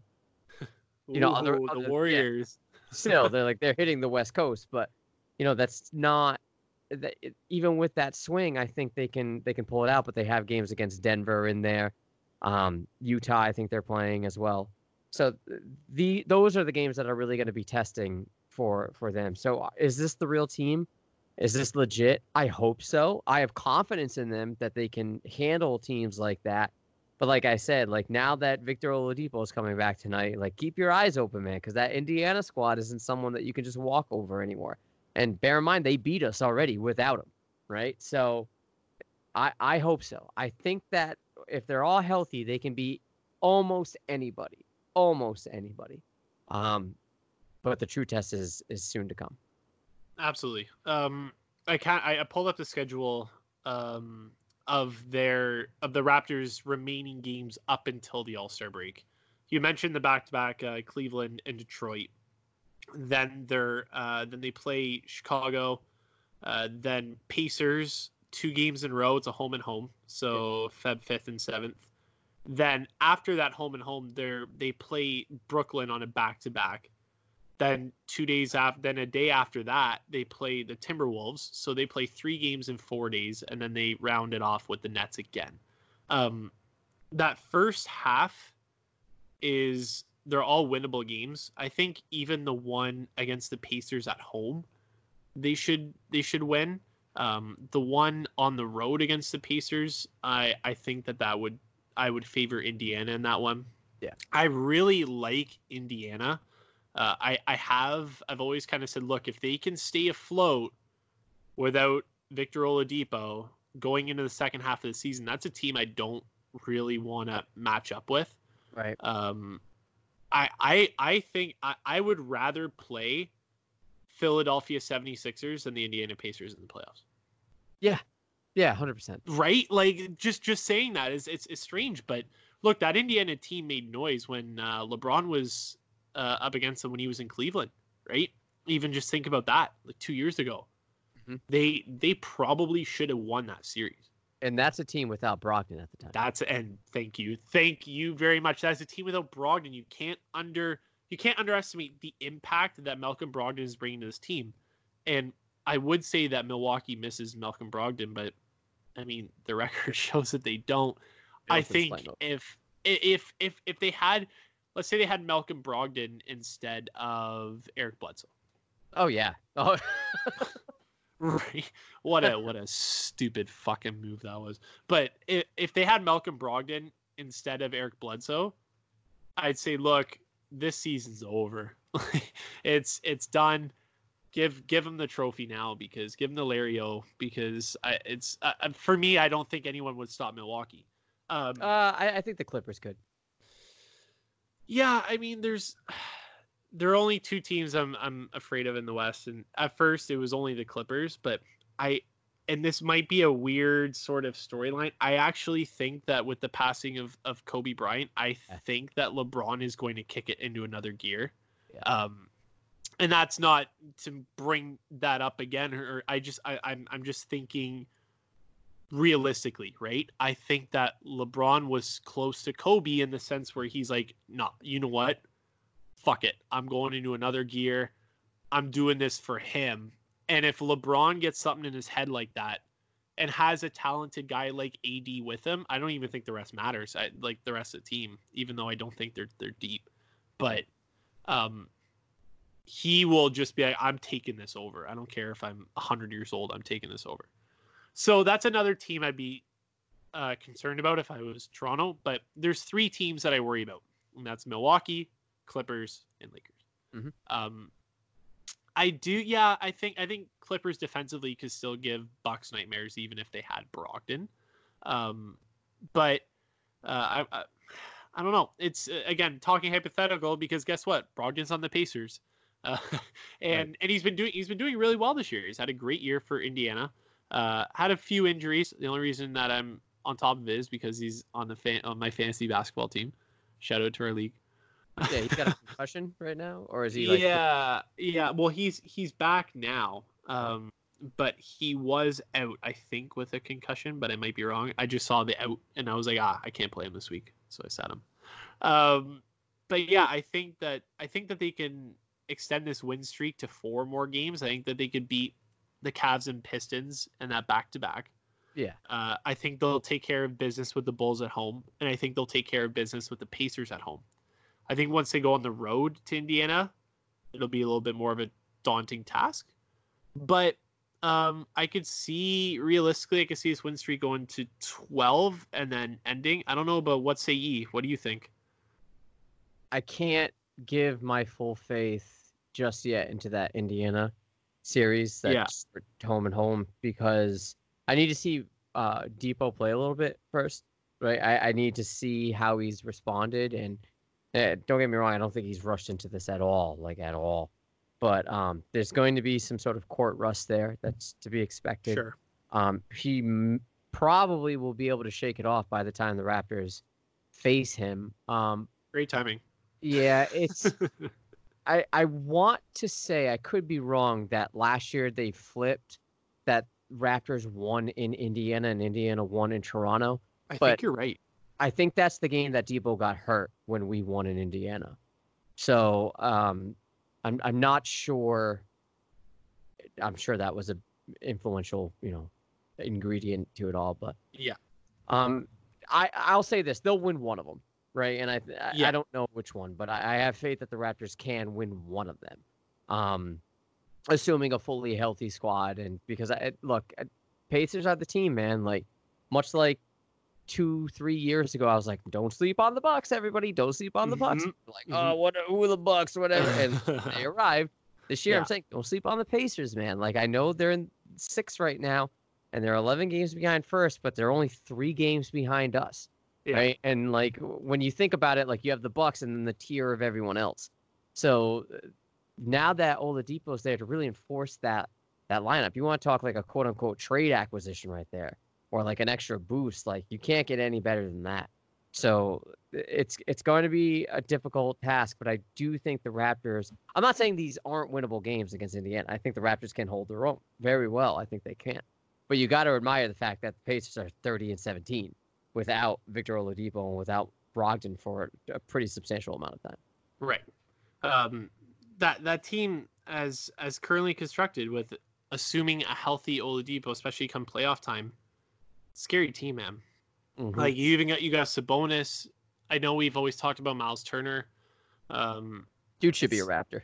the Warriors. Yeah, still, they're hitting the West Coast, but that's not. Even with that swing, I think they can pull it out. But they have games against Denver in there, Utah. I think they're playing as well. So those are the games that are really going to be testing for them. So is this the real team? Is this legit? I hope so. I have confidence in them that they can handle teams like that. But like I said, like now that Victor Oladipo is coming back tonight, like keep your eyes open, man, because that Indiana squad isn't someone that you can just walk over anymore. And bear in mind, they beat us already without him, right? So I hope so. I think that if they're all healthy, they can beat almost anybody. But the true test is soon to come. Absolutely. I pulled up the schedule of the Raptors' remaining games up until the All-Star break. You mentioned the back-to-back Cleveland and Detroit. Then they play Chicago, then Pacers 2 games in a row. It's a home and home, so Feb 5th and 7th. Then after that home and home, they play Brooklyn on a back-to-back. Then 2 days after, then a day after that, they play the Timberwolves. So they play 3 games in 4 days, and then they round it off with the Nets again. That first half they're all winnable games. I think even the one against the Pacers at home, they should win. The one on the road against the Pacers, I think I would favor Indiana in that one. Yeah, I really like Indiana. I've always kind of said, look, if they can stay afloat without Victor Oladipo going into the second half of the season, that's a team I don't really want to match up with. Right. I think I would rather play Philadelphia 76ers than the Indiana Pacers in the playoffs. Yeah. Yeah, 100%. Right? Like just saying that is it's strange, but look, that Indiana team made noise when LeBron was up against them when he was in Cleveland, right? Even just think about that, like 2 years ago. Mm-hmm. They probably should have won that series. And that's a team without Brogdon at the time. And thank you very much. That's a team without Brogdon. You can't underestimate the impact that Malcolm Brogdon is bringing to this team. And I would say that Milwaukee misses Malcolm Brogdon, but I mean the record shows that they don't. I think if they had, let's say they had Malcolm Brogdon instead of Eric Bledsoe. Oh yeah. Oh. Right. What a stupid fucking move that was. But if they had Malcolm Brogdon instead of Eric Bledsoe, I'd say, look, this season's over. It's done. Give him the trophy now, because give him the Larry O, because for me, I don't think anyone would stop Milwaukee. I think the Clippers could. Yeah, I mean, there are only two teams I'm afraid of in the West, and at first it was only the Clippers, but I and this might be a weird sort of storyline. I actually think that with the passing of Kobe Bryant, I think that LeBron is going to kick it into another gear. Yeah. And that's not to bring that up again, or I'm just thinking realistically, right? I think that LeBron was close to Kobe in the sense where he's like, no, you know what? Fuck it. I'm going into another gear. I'm doing this for him. And if LeBron gets something in his head like that and has a talented guy like AD with him, I don't even think the rest matters. I like the rest of the team, even though I don't think they're deep. But he will just be like, I'm taking this over. I don't care if I'm 100 years old. I'm taking this over. So that's another team I'd be concerned about if I was Toronto. But there's three teams that I worry about, and that's Milwaukee, Clippers, and Lakers. Mm-hmm. I think Clippers defensively could still give Bucks nightmares even if they had Brogdon. But I don't know. It's again talking hypothetical because guess what? Brogdon's on the Pacers, and he's been doing really well this year. He's had a great year for Indiana. Had a few injuries. The only reason that I'm on top of it is because he's on my fantasy basketball team. Shout out to our league. Yeah, he's got a concussion right now, or is he like? Yeah. Well, he's back now. But he was out, I think, with a concussion, but I might be wrong. I just saw the out, and I was like, I can't play him this week, so I sat him. But yeah, I think that they can extend this win streak to 4 more games. I think that they could beat the Cavs and Pistons in that back-to-back. Yeah. I think they'll take care of business with the Bulls at home, and I think they'll take care of business with the Pacers at home. I think once they go on the road to Indiana, it'll be a little bit more of a daunting task. But I could see this win streak going to 12 and then ending. I don't know, but what say ye? What do you think? I can't give my full faith just yet into that Indiana series that's home and home because I need to see Depot play a little bit first, right? I need to see how he's responded, and don't get me wrong, I don't think he's rushed into this at all. But there's going to be some sort of court rust there that's to be expected. Sure. He probably will be able to shake it off by the time the Raptors face him. Great timing. Yeah, it's. I want to say, I could be wrong, that last year they flipped, that Raptors won in Indiana and Indiana won in Toronto. I think you're right. I think that's the game that Debo got hurt when we won in Indiana. So I'm not sure. I'm sure that was a influential, ingredient to it all. But yeah, I'll say this: they'll win one of them, right? And I don't know which one, but I have faith that the Raptors can win one of them, assuming a fully healthy squad. And because Pacers are the team, man. Like much like 2-3 years ago, I was like, don't sleep on the Bucks, everybody. Don't sleep on the Bucks. Like, who are the Bucks, whatever. And they arrived. This year, I'm saying, don't sleep on the Pacers, man. Like, I know they're in 6th right now, and they're 11 games behind first, but they're only 3 games behind us, right? And, like, when you think about it, like, you have the Bucks and then the tier of everyone else. So now that Oladipo's there to really enforce that lineup, you want to talk like a quote-unquote trade acquisition right there, or like an extra boost. Like, you can't get any better than that. So it's going to be a difficult task, but I do think the Raptors, I'm not saying these aren't winnable games against Indiana. I think the Raptors can hold their own very well. I think they can. But you got to admire the fact that the Pacers are 30-17 without Victor Oladipo and without Brogdon for a pretty substantial amount of time. Right. That team as currently constructed, with assuming a healthy Oladipo, especially come playoff time, scary team, man. Mm-hmm. Like you got Sabonis. I know we've always talked about Miles Turner. Dude should be a Raptor.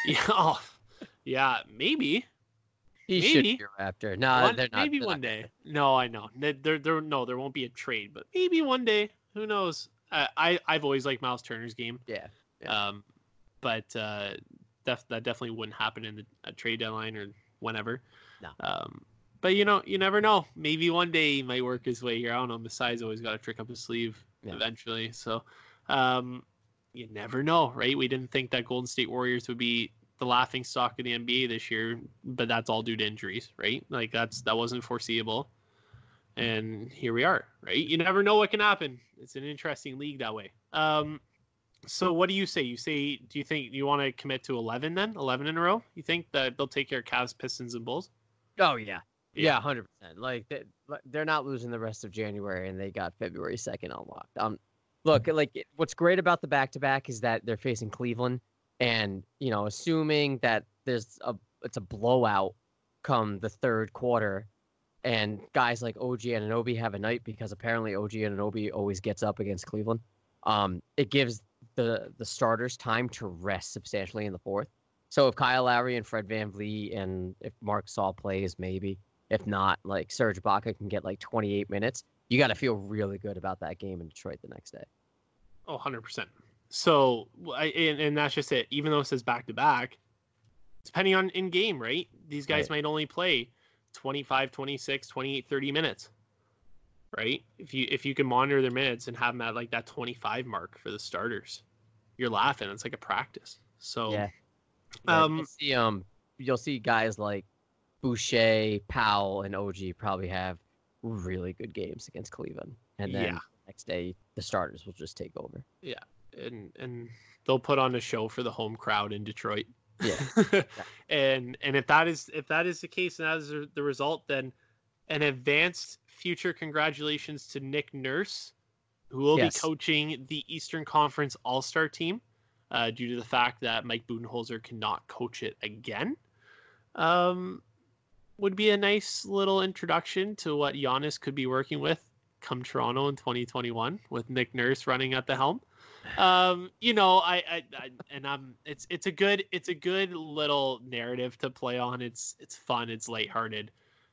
Yeah, maybe. He should be a Raptor. No, they're not. Maybe one day. No, I know. There won't be a trade, but maybe one day. Who knows? I've always liked Miles Turner's game. Yeah. But that definitely wouldn't happen in a trade deadline or whenever. No. But you never know. Maybe one day he might work his way here. I don't know. Masai's always got a trick up his sleeve eventually. So, you never know, right? We didn't think that Golden State Warriors would be the laughing stock of the NBA this year, but that's all due to injuries, right? Like that wasn't foreseeable. And here we are, right? You never know what can happen. It's an interesting league that way. So what do you say? Do you think you want to commit to 11 then? 11 in a row? You think that they'll take care of Cavs, Pistons, and Bulls? Oh, yeah. Yeah, 100%. Like, they're not losing the rest of January, and they got February 2nd unlocked. Look, like, what's great about the back-to-back is that they're facing Cleveland, and, you know, assuming that it's a blowout come the third quarter, and guys like OG Anunoby have a night because apparently OG Anunoby always gets up against Cleveland. It gives the starters time to rest substantially in the fourth. So if Kyle Lowry and Fred VanVleet and if Marc Gasol plays, maybe. If not, like Serge Ibaka can get like 28 minutes. You got to feel really good about that game in Detroit the next day. Oh, 100%. So, and that's just it. Even though it says back-to-back, depending on in-game, right? These guys might only play 25, 26, 28, 30 minutes, right? If you can monitor their minutes and have them at like that 25 mark for the starters, you're laughing. It's like a practice. So, you'll see guys like Boucher, Powell, and OG probably have really good games against Cleveland, and then next day the starters will just take over. Yeah, and they'll put on a show for the home crowd in Detroit. Yeah, and if that is the case and that is the result, then an advanced future congratulations to Nick Nurse, who will be coaching the Eastern Conference All-Star team due to the fact that Mike Budenholzer cannot coach it again. Would be a nice little introduction to what Giannis could be working with come Toronto in 2021 with Nick Nurse running at the helm. You know, it's a good little narrative to play on. It's fun. It's lighthearted.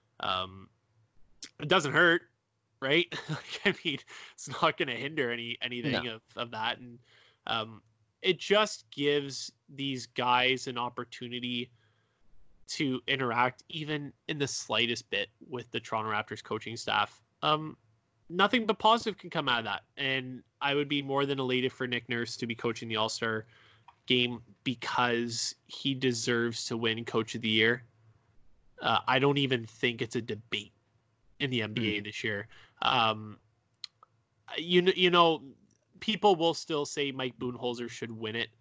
It doesn't hurt, right? I mean, it's not going to hinder anything of that. And, it just gives these guys an opportunity to interact even in the slightest bit with the Toronto Raptors coaching staff. Nothing but positive can come out of that. And I would be more than elated for Nick Nurse to be coaching the All-Star game because he deserves to win Coach of the Year. I don't even think it's a debate in the NBA this year. You know, people will still say Mike Budenholzer should win it.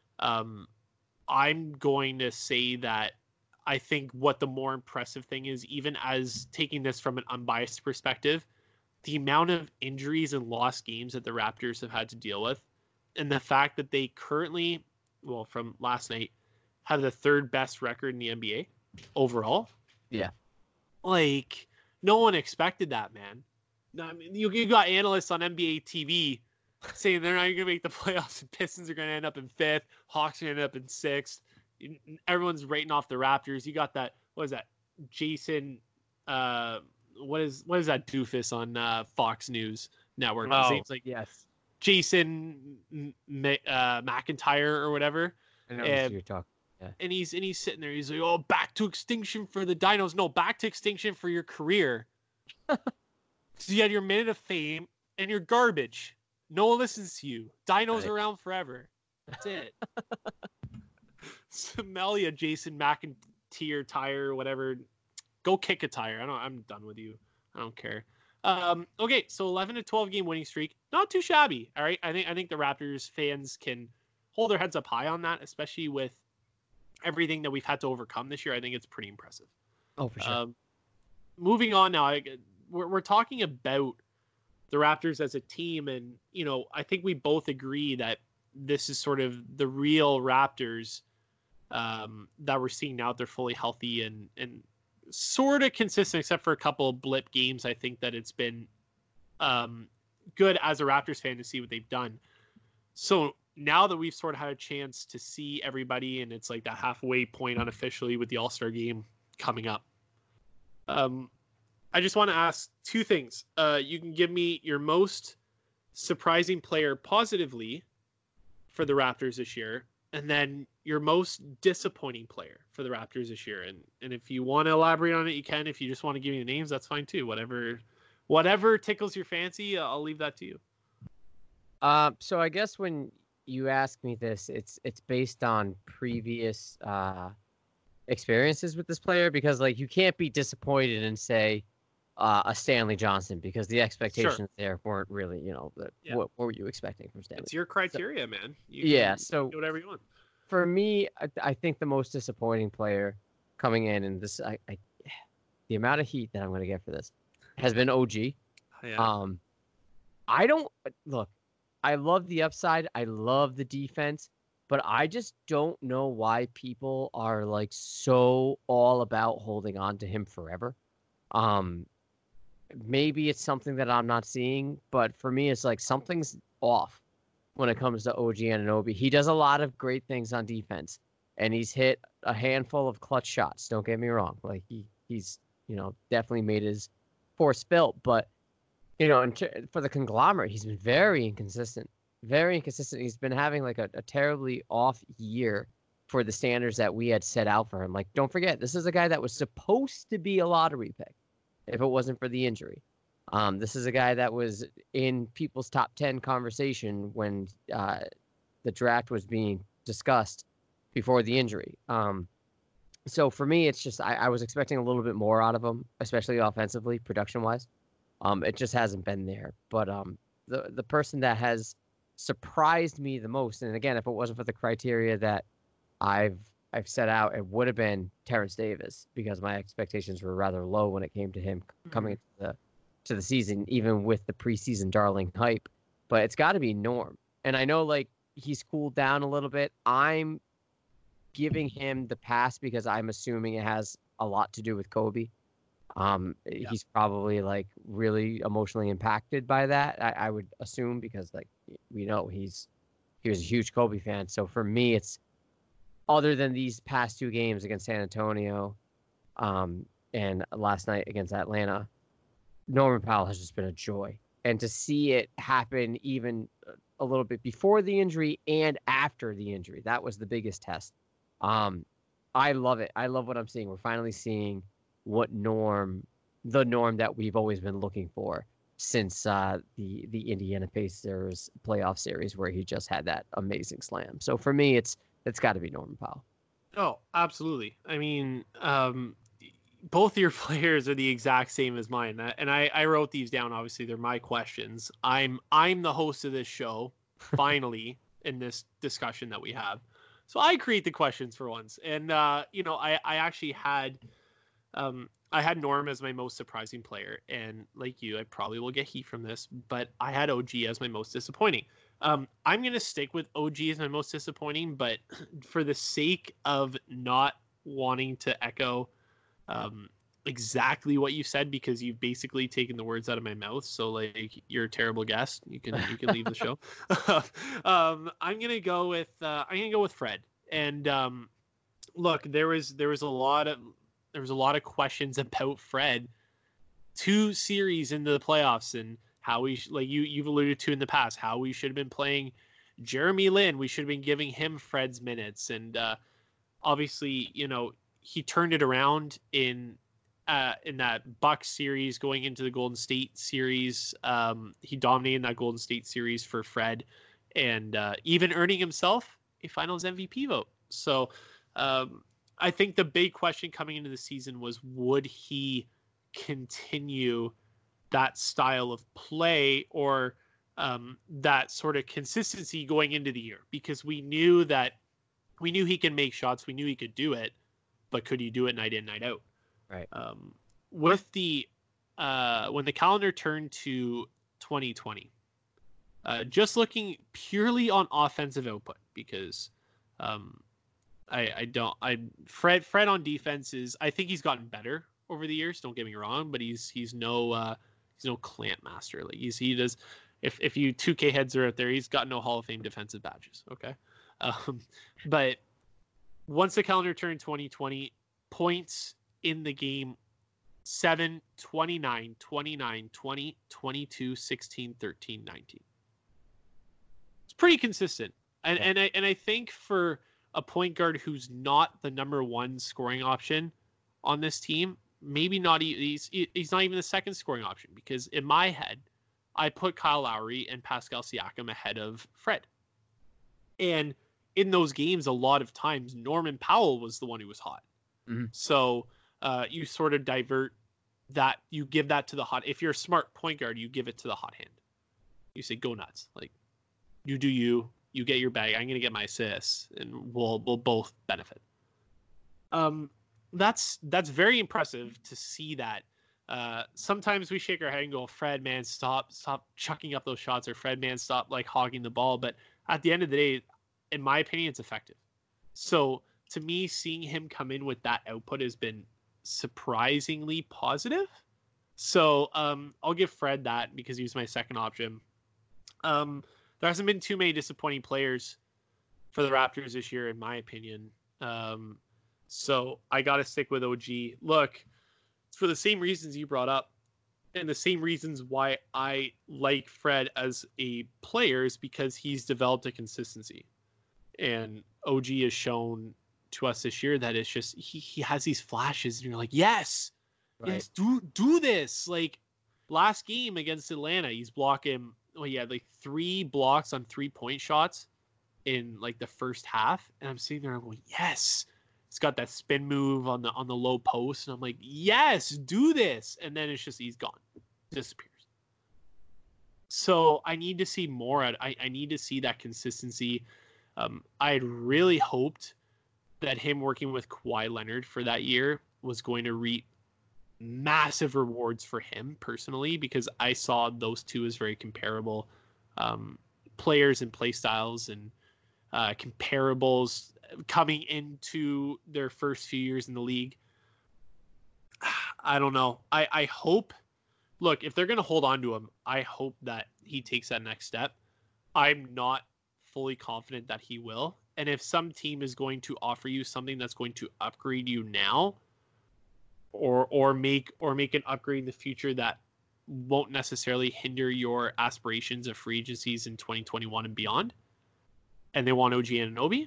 I'm going to say that I think what the more impressive thing is, even as taking this from an unbiased perspective, the amount of injuries and lost games that the Raptors have had to deal with, and the fact that they currently, well, from last night, have the third best record in the NBA overall. Yeah. Like, no one expected that, man. No, I mean, you got analysts on NBA TV saying they're not going to make the playoffs and Pistons are going to end up in 5th, Hawks are going to end up in 6th. Everyone's writing off the Raptors. You got that, what is that, Jason, what is that doofus on Fox News Network? His name's like Jason McIntyre or whatever. I know what you're talking. Yeah. And he's sitting there. He's like, "Oh, back to extinction for the Dinos." No, back to extinction for your career. So you had your minute of fame and you're garbage. No one listens to you. Dinos around forever. That's it. Smell ya, Jason McIntyre tire or whatever. Go kick a tire. I'm done with you. I don't care. Okay, so 11 to 12 game winning streak. Not too shabby. All right. I think the Raptors fans can hold their heads up high on that, especially with everything that we've had to overcome this year. I think it's pretty impressive. Oh, for sure. Moving on now, we're talking about the Raptors as a team, and you know, I think we both agree that this is sort of the real Raptors that we're seeing now. They're fully healthy and sort of consistent, except for a couple of blip games. I think that it's been good as a Raptors fan to see what they've done. So now that we've sort of had a chance to see everybody, and it's like that halfway point unofficially with the All-Star game coming up, I just want to ask two things. You can give me your most surprising player positively for the Raptors this year, and then your most disappointing player for the Raptors this year. And if you want to elaborate on it, you can. If you just want to give me the names, that's fine too. Whatever tickles your fancy, I'll leave that to you. So I guess when you ask me this, it's based on previous experiences with this player, because like you can't be disappointed and say a Stanley Johnson, because the expectations there weren't really, what were you expecting from Stanley? It's your criteria, man. You Yeah, can so do whatever you want. for me, I think the most disappointing player coming in, and this, the amount of heat that I'm going to get for this has been OG. Yeah. I don't look. I love the upside. I love the defense, but I just don't know why people are like so all about holding on to him forever. Maybe it's something that I'm not seeing, but for me, it's like something's off when it comes to OG Anunoby. He does a lot of great things on defense, and he's hit a handful of clutch shots. Don't get me wrong. Like he's definitely made his force felt, but for the conglomerate, he's been very inconsistent. Very inconsistent. He's been having like a terribly off year for the standards that we had set out for him. Like, don't forget, this is a guy that was supposed to be a lottery pick if it wasn't for the injury. This is a guy that was in people's top 10 conversation when the draft was being discussed before the injury. So for me, it's just I was expecting a little bit more out of him, especially offensively, production-wise. It just hasn't been there. But the person that has surprised me the most, and again, if it wasn't for the criteria that I've set out, it would have been Terrence Davis, because my expectations were rather low when it came to him coming into the season, even with the preseason darling hype. But it's got to be Norm. And I know like he's cooled down a little bit. I'm giving him the pass because I'm assuming it has a lot to do with Kobe. He's probably like really emotionally impacted by that. I would assume, because like we know he was a huge Kobe fan. So for me, it's other than these past two games against San Antonio, and last night against Atlanta, Norman Powell has just been a joy. And to see it happen even a little bit before the injury and after the injury, that was the biggest test. I love it. I love what I'm seeing. We're finally seeing the norm that we've always been looking for since the Indiana Pacers playoff series, where he just had that amazing slam. So for me, it's got to be Norman Powell. Oh, absolutely. I mean, both your players are the exact same as mine, and I wrote these down. Obviously, they're my questions. I'm the host of this show, finally, in this discussion that we have. So I create the questions for once, and I actually had. I had Norm as my most surprising player, and like you, I probably will get heat from this, but I had OG as my most disappointing. I'm going to stick with OG as my most disappointing, but for the sake of not wanting to echo exactly what you said, because you've basically taken the words out of my mouth, so like you're a terrible guest. You can leave the show. I'm going to go with Fred. And look, there was a lot of questions about Fred 2 series into the playoffs, and how we like you've alluded to in the past, how we should have been playing Jeremy Lin. We should have been giving him Fred's minutes, and obviously, he turned it around in that Bucks series going into the Golden State series. He dominated that Golden State series for Fred, and even earning himself a Finals MVP vote. So I think the big question coming into the season was, would he continue that style of play, or that sort of consistency going into the year? Because we knew he can make shots. We knew he could do it, but could he do it night in, night out? Right. With the when the calendar turned to 2020, just looking purely on offensive output, because Fred on defense I think he's gotten better over the years. Don't get me wrong, but he's no clamp master. Like he does. If you 2K heads are out there, he's got no Hall of Fame defensive badges. Okay, but once the calendar turned 2020, points in the game: 7, 29, 29, 20, 22, 16, 13, 19. It's pretty consistent, and I think for a point guard who's not the number one scoring option on this team, maybe not. He's not even the second scoring option, because in my head, I put Kyle Lowry and Pascal Siakam ahead of Fred. And in those games, a lot of times, Norman Powell was the one who was hot. Mm-hmm. So you sort of divert that. You give that to the hot. If you're a smart point guard, you give it to the hot hand. You say, go nuts. Like, you do you. You get your bag. I'm going to get my assists, and we'll both benefit. That's very impressive to see that. Sometimes we shake our head and go, Fred, man, stop chucking up those shots, or Fred, man, stop like hogging the ball. But at the end of the day, in my opinion, it's effective. So to me, seeing him come in with that output has been surprisingly positive. So I'll give Fred that because he was my second option. There hasn't been too many disappointing players for the Raptors this year, in my opinion. So I got to stick with OG. Look, for the same reasons you brought up, and the same reasons why I like Fred as a player, is because he's developed a consistency. And OG has shown to us this year that it's just he has these flashes, and you're like, yes, yes, do this. Like last game against Atlanta, he's blocking. Well, he had like 3 blocks on 3-point shots in like the first half, and I'm sitting there, I'm going, yes. It's got that spin move on the low post, and I'm like, yes, do this. And then it's just he's gone, disappears. So I need to see more. I need to see that consistency. I had really hoped that him working with Kawhi Leonard for that year was going to reap massive rewards for him personally, because I saw those two as very comparable players and play styles, and comparables coming into their first few years in the league. I don't know. I hope, look, if they're going to hold on to him, I hope that he takes that next step. I'm not fully confident that he will. And if some team is going to offer you something that's going to upgrade you now, or make an upgrade in the future that won't necessarily hinder your aspirations of free agencies in 2021 and beyond, and they want OG Anunoby,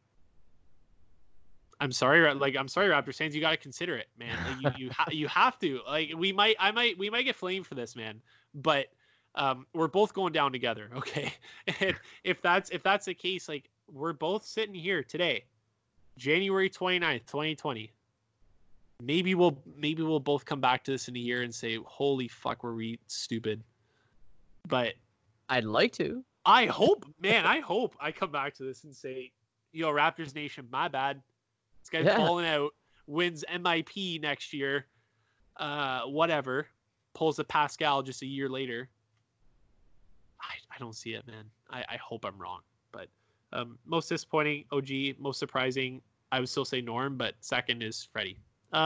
I'm sorry, Raptors fans, you got to consider it, man. Like you have to. Like we might get flamed for this, man, but we're both going down together, okay? And if that's the case, like we're both sitting here today, January 29th, 2020. Maybe we'll both come back to this in a year and say, holy fuck, were we stupid? But I'd like to. I hope I come back to this and say, yo, Raptors Nation, my bad. This guy's balling out, wins MIP next year, whatever, pulls a Pascal just a year later. I don't see it, man. I hope I'm wrong. But most disappointing, OG. Most surprising, I would still say Norm, but second is Freddie.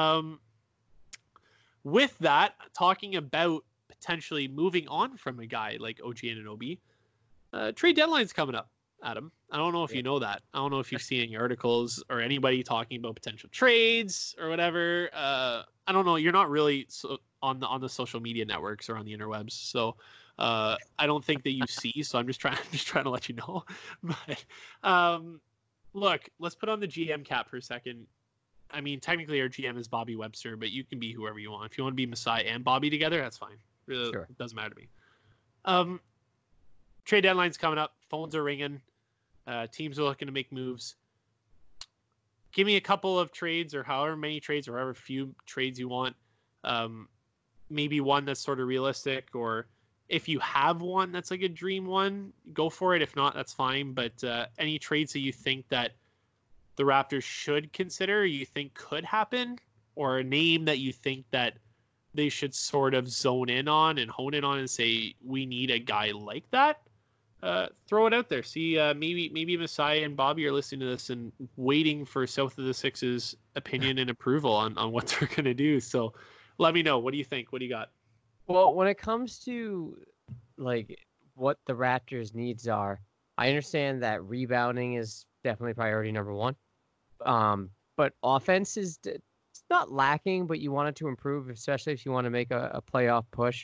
With that, talking about potentially moving on from a guy like OG Anunoby, trade deadline's coming up, Adam. I don't know if you know that. I don't know if you've seen any articles or anybody talking about potential trades or whatever. I don't know. You're not really on the social media networks or on the interwebs, so I don't think that you see. So I'm just trying to let you know. But look, let's put on the GM cap for a second. I mean, technically our GM is Bobby Webster, but you can be whoever you want. If you want to be Masai and Bobby together, that's fine. Really, sure. It doesn't matter to me. Trade deadline's coming up. Phones are ringing. Teams are looking to make moves. Give me a couple of trades, or however many trades, or however few trades you want. Maybe one that's sort of realistic, or if you have one that's like a dream one, go for it. If not, that's fine. But any trades that you think that the Raptors should consider, you think could happen, or a name that you think that they should sort of zone in on and hone in on and say, we need a guy like that, throw it out there. See, maybe Masai and Bobby are listening to this and waiting for South of the Six's opinion and approval on what they're going to do. So let me know. What do you think? What do you got? Well, when it comes to like what the Raptors' needs are, I understand that rebounding is definitely priority number one. But offense is it's not lacking, but you want it to improve, especially if you want to make a playoff push.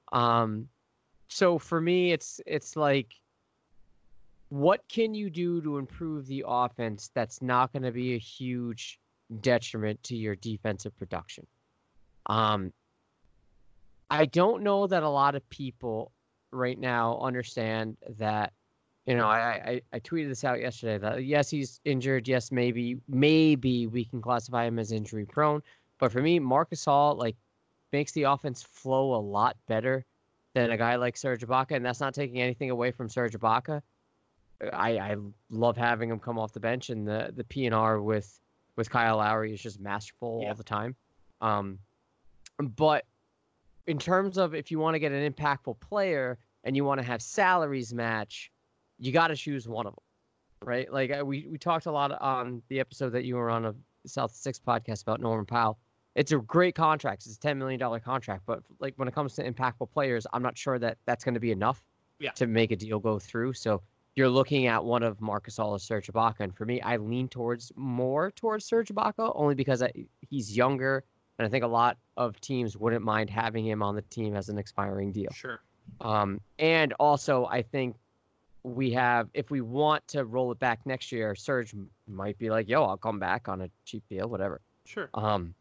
So for me, it's like, what can you do to improve the offense that's not going to be a huge detriment to your defensive production? I don't know that a lot of people right now understand that I tweeted this out yesterday that yes, he's injured. Yes, maybe we can classify him as injury prone. But for me, Marc Gasol makes the offense flow a lot better than a guy like Serge Ibaka, and that's not taking anything away from Serge Ibaka. I love having him come off the bench, and the P&R with Kyle Lowry is just masterful all the time. But in terms of if you want to get an impactful player and you want to have salaries match, you got to choose one of them, right? Like we talked a lot on the episode that you were on of South 6 podcast about Norman Powell. It's a great contract. It's a $10 million contract. But like when it comes to impactful players, I'm not sure that that's going to be enough to make a deal go through. So you're looking at one of Marc Gasol or Serge Ibaka. And for me, I lean more towards Serge Ibaka only because he's younger. And I think a lot of teams wouldn't mind having him on the team as an expiring deal. Sure. And also, I think if we want to roll it back next year, Serge might be like, yo, I'll come back on a cheap deal, whatever. Sure.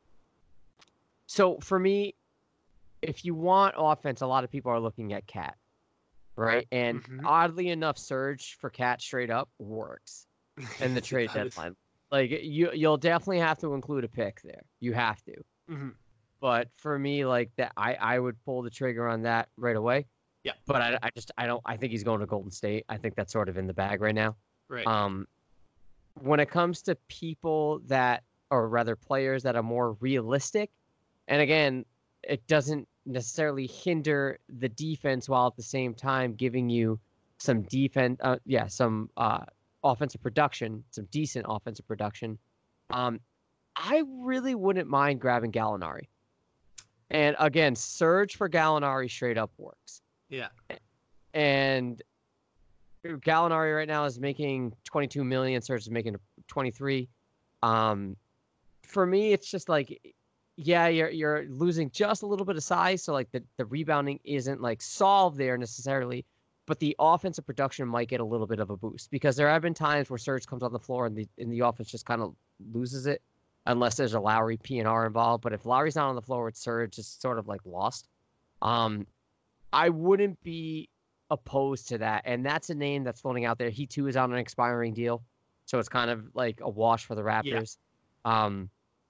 So for me, if you want offense, a lot of people are looking at Cat, right? And oddly enough, Serge for Cat straight up works in the trade deadline. Like you'll definitely have to include a pick there. You have to. But for me, like that, I would pull the trigger on that right away. Yeah. But I think he's going to Golden State. I think that's sort of in the bag right now. Right. When it comes to people or rather players that are more realistic, and again, it doesn't necessarily hinder the defense while at the same time giving you some some offensive production, some decent offensive production. I really wouldn't mind grabbing Gallinari. And again, Serge for Gallinari straight up works. Yeah. And Gallinari right now is making $22 million. Serge is making $23. For me, it's just like, yeah, you're losing just a little bit of size, so like the rebounding isn't like solved there necessarily, but the offensive production might get a little bit of a boost because there have been times where Serge comes on the floor and the offense just kind of loses it unless there's a Lowry P&R involved. But if Lowry's not on the floor with Serge, it's sort of like lost. I wouldn't be opposed to that, and that's a name that's floating out there. He too is on an expiring deal, so it's kind of like a wash for the Raptors. Yeah.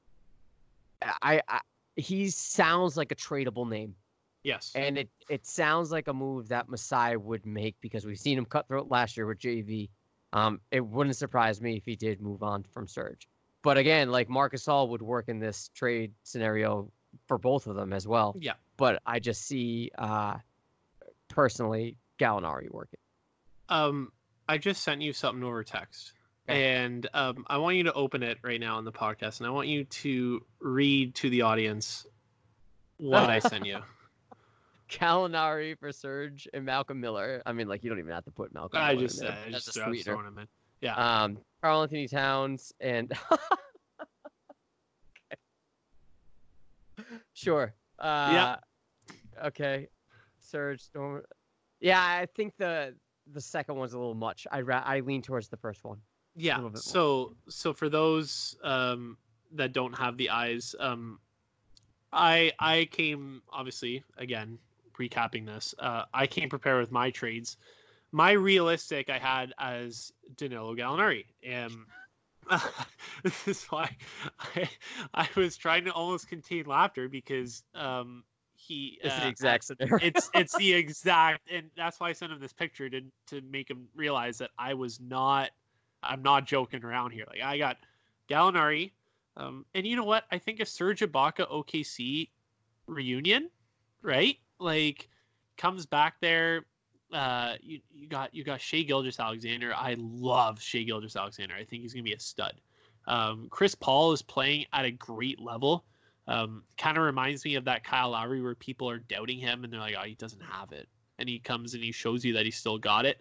He sounds like a tradable name. Yes. And it sounds like a move that Masai would make because we've seen him cutthroat last year with JV. It wouldn't surprise me if he did move on from Serge. But again, like Marc Gasol would work in this trade scenario for both of them as well. Yeah. But I just see personally Gallinari working. I just sent you something over text. And I want you to open it right now on the podcast, and I want you to read to the audience what I sent you. Gallinari for Serge and Malcolm Miller. I mean, like, you don't even have to put Malcolm Miller in there. I just throwing him in. Yeah. Karl Anthony Towns and... Sure. Yeah. Okay. Serge. Yeah, I think the second one's a little much. I lean towards the first one. Yeah. So for those that don't have the eyes, I came, obviously, again, recapping this, I came prepared with my trades. My realistic I had as Danilo Gallinari. This is why I was trying to almost contain laughter because it's the exact scenario. it's the exact, and that's why I sent him this picture to make him realize that I'm not joking around here. Like, I got Gallinari, and you know what? I think a Serge Ibaka OKC reunion, right? Like, comes back there. You got Shai Gilgeous-Alexander. I love Shai Gilgeous-Alexander. I think he's gonna be a stud. Chris Paul is playing at a great level. Kind of reminds me of that Kyle Lowry where people are doubting him and they're like, oh, he doesn't have it, and he comes and he shows you that he still got it.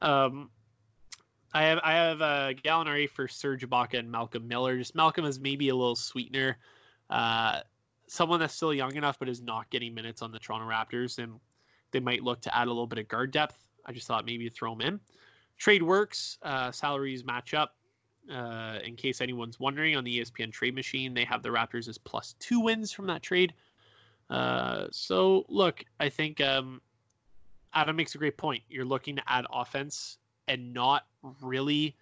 I have Gallinari for Serge Ibaka and Malcolm Miller. Just Malcolm is maybe a little sweetener, someone that's still young enough but is not getting minutes on the Toronto Raptors, and they might look to add a little bit of guard depth. I just thought maybe throw him in. Trade works. Salaries match up. In case anyone's wondering, on the ESPN trade machine, they have the Raptors as +2 wins from that trade. So look, I think Adam makes a great point. You're looking to add offense and not really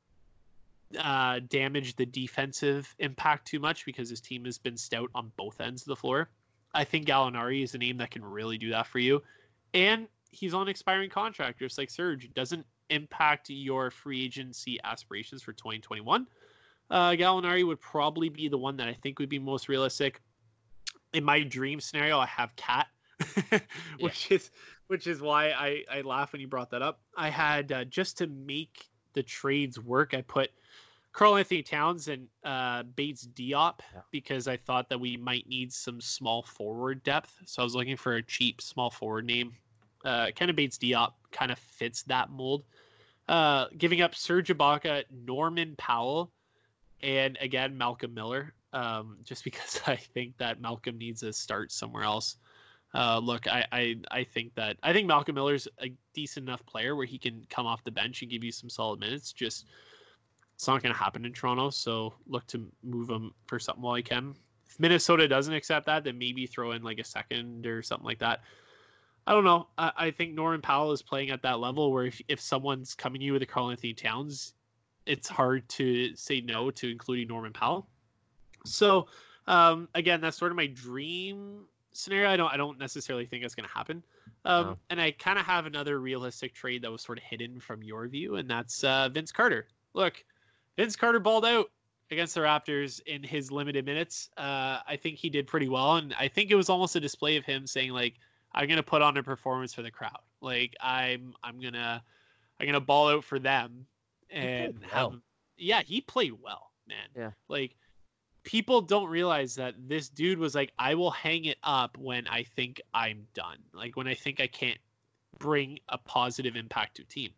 damage the defensive impact too much because his team has been stout on both ends of the floor. I think Gallinari is a name that can really do that for you. And he's on expiring contract, just like Serge. It doesn't impact your free agency aspirations for 2021. Gallinari would probably be the one that I think would be most realistic. In my dream scenario, I have Cat, which is why I laugh when you brought that up. I had just to make the trades work, I put Karl-Anthony Towns and Bates Diop because I thought that we might need some small forward depth. So I was looking for a cheap small forward name. Kind of Bates Diop kind of fits that mold. Giving up Serge Ibaka, Norman Powell, and again Malcolm Miller. Just because I think that Malcolm needs a start somewhere else. Look, I think Malcolm Miller's a decent enough player where he can come off the bench and give you some solid minutes. Just it's not going to happen in Toronto, so look to move him for something while he can. If Minnesota doesn't accept that, then maybe throw in like a second or something like that. I don't know. I think Norman Powell is playing at that level where if someone's coming to you with a Karl-Anthony Towns, it's hard to say no to including Norman Powell. So again, that's sort of my dream scenario. I don't necessarily think it's going to happen. No. And I kind of have another realistic trade that was sort of hidden from your view, and that's Vince Carter. Look, Vince Carter balled out against the Raptors in his limited minutes. I think he did pretty well, and I think it was almost a display of him saying like, I'm going to put on a performance for the crowd. Like I'm going to ball out for them and he played well, man. Yeah. Like people don't realize that this dude was like, I will hang it up when I think I'm done. Like when I think I can't bring a positive impact to a team.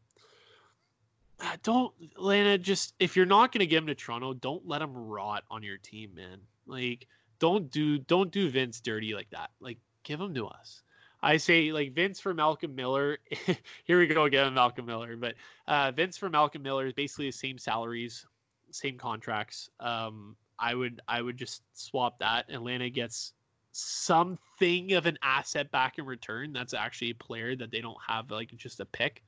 Don't, Lana, just, if you're not going to give him to Toronto, don't let him rot on your team, man. Like, don't do Vince dirty like that. Like, give him to us. I say, like, Vince for Malcolm Miller. Here we go again, Malcolm Miller. But Vince for Malcolm Miller is basically the same salaries, same contracts. I would just swap that. Atlanta gets something of an asset back in return. That's actually a player that they don't have, like, just a pick.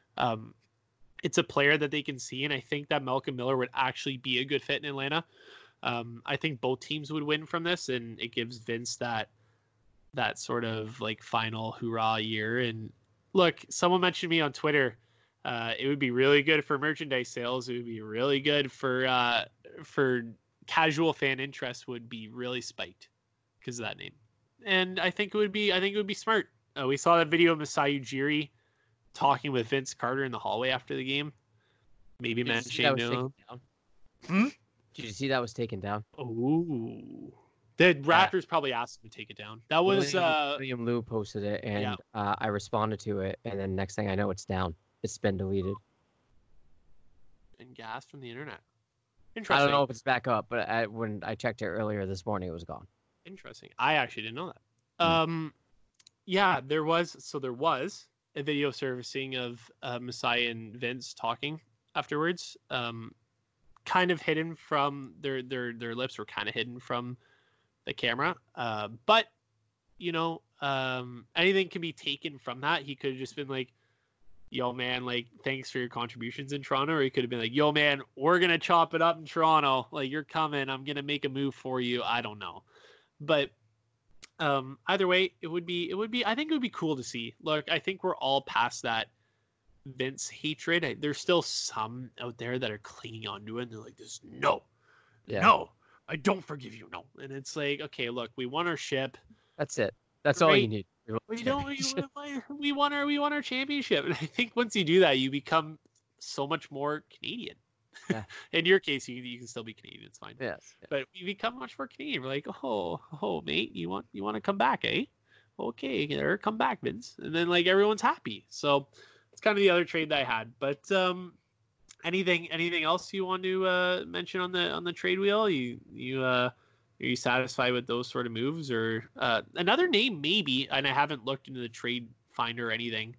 It's a player that they can see, and I think that Malcolm Miller would actually be a good fit in Atlanta. I think both teams would win from this, and it gives Vince that sort of like final hoorah year. And look, someone mentioned me on Twitter. It would be really good for merchandise sales. It would be really good for casual fan interest. Would be really spiked because of that name. And I think it would be smart. We saw that video of Masai Ujiri talking with Vince Carter in the hallway after the game. Maybe mentioning no. Did you see that was taken down? Oh, the Raptors probably asked him to take it down. That was William Liu posted it, and I responded to it, and then next thing I know, it's down. It's been deleted and gas from the internet. Interesting. I don't know if it's back up, but when I checked it earlier this morning, it was gone. Interesting. I actually didn't know that. Yeah, there was a video surfacing of Masai and Vince talking afterwards. Kind of hidden from their lips were kind of hidden from the camera. But anything can be taken from that. He could have just been like, yo man, like thanks for your contributions in Toronto, or he could have been like, yo man, we're gonna chop it up in Toronto. Like you're coming, I'm gonna make a move for you. I don't know. But either way, it would be I think it would be cool to see. Look, I think we're all past that Vince hatred. There's still some out there that are clinging onto it and they're like this, no, I don't forgive you, no. And it's like, okay, look, we won our ship. That's it. That's all you need. We won our championship. And I think once you do that, you become so much more Canadian. Yeah. In your case, you can still be Canadian. It's fine. Yes. But we become much more Canadian. We're like, oh, mate, you want to come back, eh? Okay, there, come back, Vince. And then like everyone's happy. So it's kind of the other trade that I had. But anything else you want to mention on the trade wheel? Are you satisfied with those sort of moves, or another name maybe? And I haven't looked into the trade finder or anything.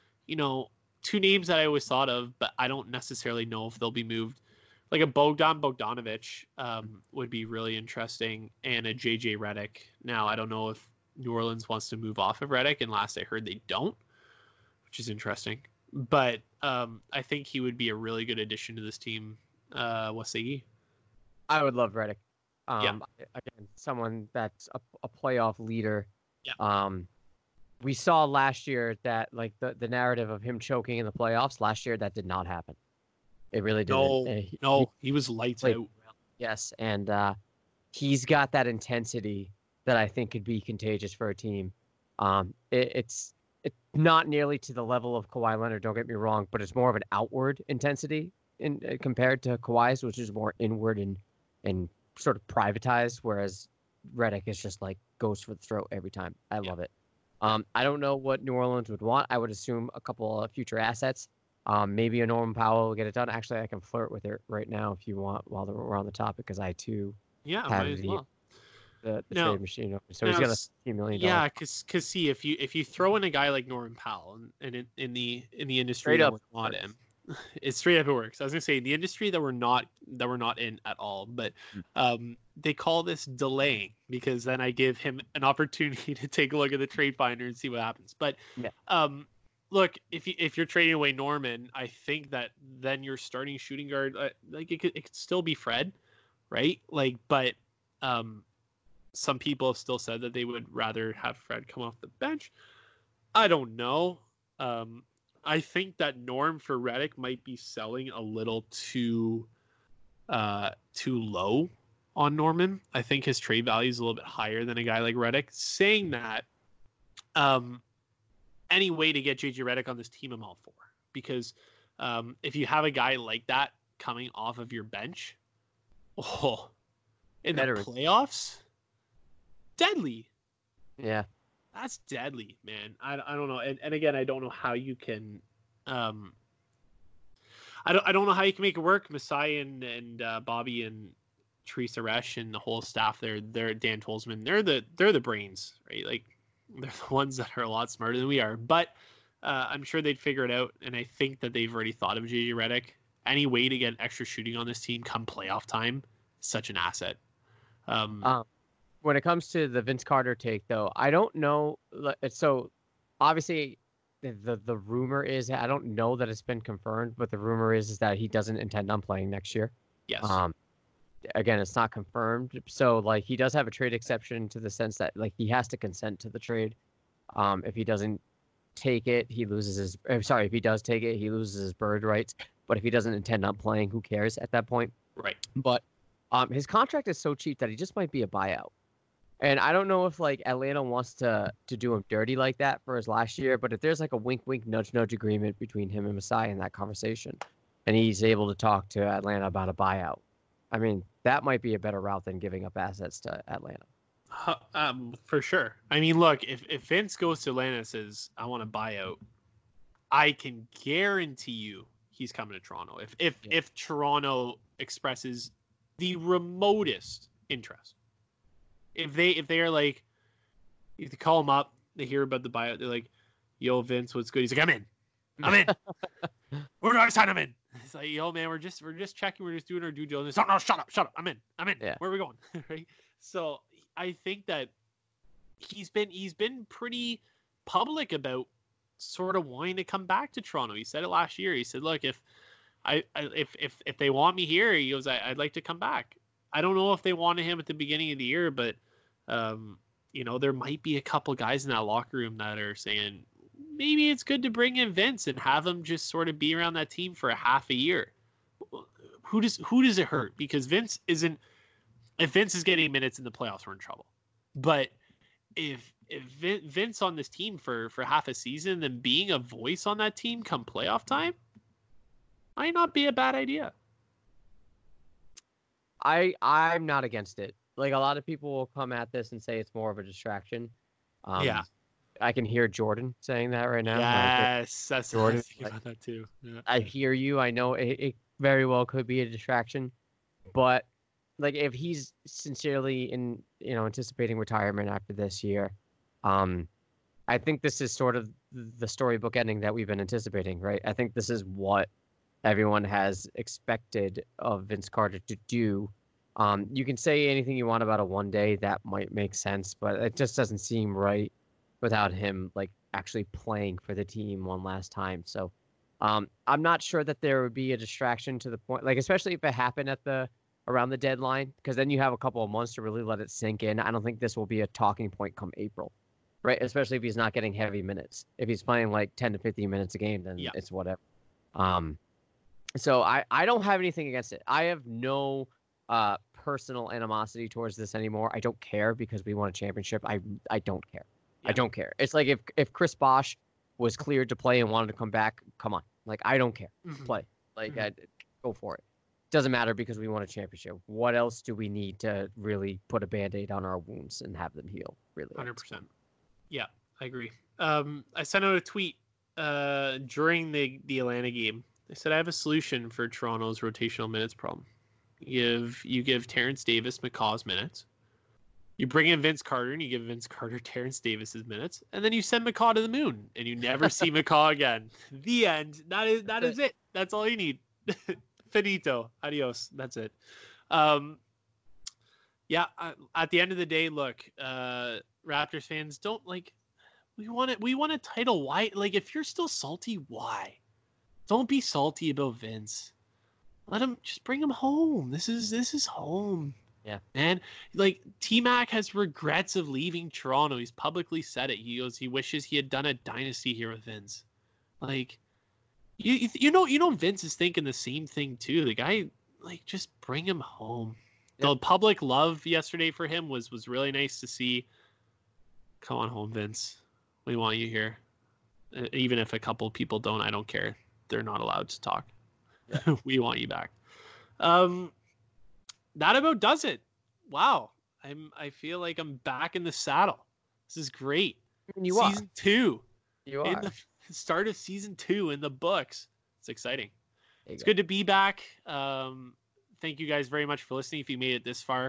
Two names that I always thought of, but I don't necessarily know if they'll be moved. Like a Bogdanovich would be really interesting, and a JJ Redick. Now, I don't know if New Orleans wants to move off of Redick, and last I heard they don't, which is interesting. but I think he would be a really good addition to this team. Wasegi. I would love Redick. Yeah. Again, someone that's a playoff leader. Yeah. We saw last year that like the narrative of him choking in the playoffs last year, that did not happen. It really didn't. No, he was lights out. Yes, and he's got that intensity that I think could be contagious for a team. It's not nearly to the level of Kawhi Leonard, don't get me wrong, but it's more of an outward intensity compared to Kawhi's, which is more inward and sort of privatized, whereas Redick is just like goes for the throat every time. I love it. I don't know what New Orleans would want. I would assume a couple of future assets. Maybe a Norman Powell will get it done. Actually, I can flirt with it right now if you want while we're on the topic, because I too have might as well. The trade machine open. So he's got a few $1 million. Yeah, because see, if you throw in a guy like Norman Powell and in the industry straight that up we're not in, it's straight up it works. I was gonna say the industry that we're not in at all, but they call this delaying, because then I give him an opportunity to take a look at the trade finder and see what happens. But look, if you're trading away Norman, I think that then your starting shooting guard, like it could still be Fred, right? Like, but some people have still said that they would rather have Fred come off the bench. I don't know. I think that Norm for Redick might be selling a little too low on Norman. I think his trade value is a little bit higher than a guy like Redick. Saying that, any way to get JJ Redick on this team, I'm all for. Because if you have a guy like that coming off of your bench, in the playoffs, deadly. Yeah. That's deadly, man. I don't know. And again, I don't know how you can I don't know how you can make it work. Masai and Bobby and Teresa Resch and the whole staff there, they're Dan Tolzman, they're the brains, right? Like, they're the ones that are a lot smarter than we are. But I'm sure they'd figure it out, and I think that they've already thought of JJ Redick. Any way to get extra shooting on this team come playoff time is such an asset. When it comes to the Vince Carter take, though, I don't know. So, obviously, the rumor is, I don't know that it's been confirmed, but the rumor is that he doesn't intend on playing next year. Yes. Again, it's not confirmed. So, like, he does have a trade exception to the sense that, like, he has to consent to the trade. If he doesn't take it, he loses his. If he does take it, he loses his bird rights. But if he doesn't intend on playing, who cares at that point? Right. But his contract is so cheap that he just might be a buyout. And I don't know if like Atlanta wants to do him dirty like that for his last year, but if there's like a wink, nudge, nudge agreement between him and Masai in that conversation, and he's able to talk to Atlanta about a buyout, I mean, that might be a better route than giving up assets to Atlanta. For sure. I mean, look, if Vince goes to Atlanta and says, I want a buyout, I can guarantee you he's coming to Toronto. If Toronto expresses the remotest interest. If they are like, if they call him up, they hear about the buyout, they're like, yo, Vince, what's good? He's like, I'm in. Where do I sign him in? It's like, yo, man, we're just checking, we're just doing our due diligence. No, shut up. I'm in. Yeah. Where are we going? Right? So I think that he's been pretty public about sort of wanting to come back to Toronto. He said it last year. He said, look, if they want me here, he goes, I'd like to come back. I don't know if they wanted him at the beginning of the year, but there might be a couple guys in that locker room that are saying maybe it's good to bring in Vince and have him just sort of be around that team for a half a year. Who does it hurt? Because if Vince is getting minutes in the playoffs, we're in trouble. But if Vince on this team for half a season, then being a voice on that team come playoff time might not be a bad idea. I'm not against it. Like, a lot of people will come at this and say it's more of a distraction. Yeah. I can hear Jordan saying that right now. Yes, that's Jordan. about that too. Yeah. I hear you. I know it very well could be a distraction, but like if he's sincerely anticipating retirement after this year, I think this is sort of the storybook ending that we've been anticipating, right? I think this is what everyone has expected of Vince Carter to do. You can say anything you want about a one day, that might make sense, but it just doesn't seem right without him like actually playing for the team one last time. So I'm not sure that there would be a distraction to the point, like especially if it happened around the deadline, because then you have a couple of months to really let it sink in. I don't think this will be a talking point come April, right? Especially if he's not getting heavy minutes. If he's playing like 10 to 15 minutes a game, then it's whatever. So I don't have anything against it. I have no personal animosity towards this anymore. I don't care because we won a championship. I don't care. Yeah. I don't care. It's like if Chris Bosh was cleared to play and wanted to come back, come on. Like, I don't care. Play. Like, go for it. Doesn't matter because we won a championship. What else do we need to really put a Band-Aid on our wounds and have them heal? Really? 100%. Yeah, I agree. I sent out a tweet during the Atlanta game. I said, I have a solution for Toronto's rotational minutes problem. You give Terrence Davis McCaw's minutes. You bring in Vince Carter and you give Vince Carter Terrence Davis's minutes, and then you send McCaw to the moon and you never see McCaw again. The end. That is it. That's all you need. Finito. Adios. That's it. Yeah. At the end of the day, look, Raptors fans don't we want a title. Why? Like, if you're still salty, why? Don't be salty about Vince. Let him, just bring him home. This is home. Yeah, man. Like, T-Mac has regrets of leaving Toronto. He's publicly said it. He goes, he wishes he had done a dynasty here with Vince. Like, you know, Vince is thinking the same thing too. The guy, like, just bring him home. Yeah. The public love yesterday for him was really nice to see. Come on home, Vince. We want you here. Even if a couple people don't, I don't care. They're not allowed to talk. Yeah. We want you back. That about does it. Wow. I feel like I'm back in the saddle. This is great. Season 2. You are. In the start of season 2 in the books. It's exciting. It's good to be back. Thank you guys very much for listening. If you made it this far,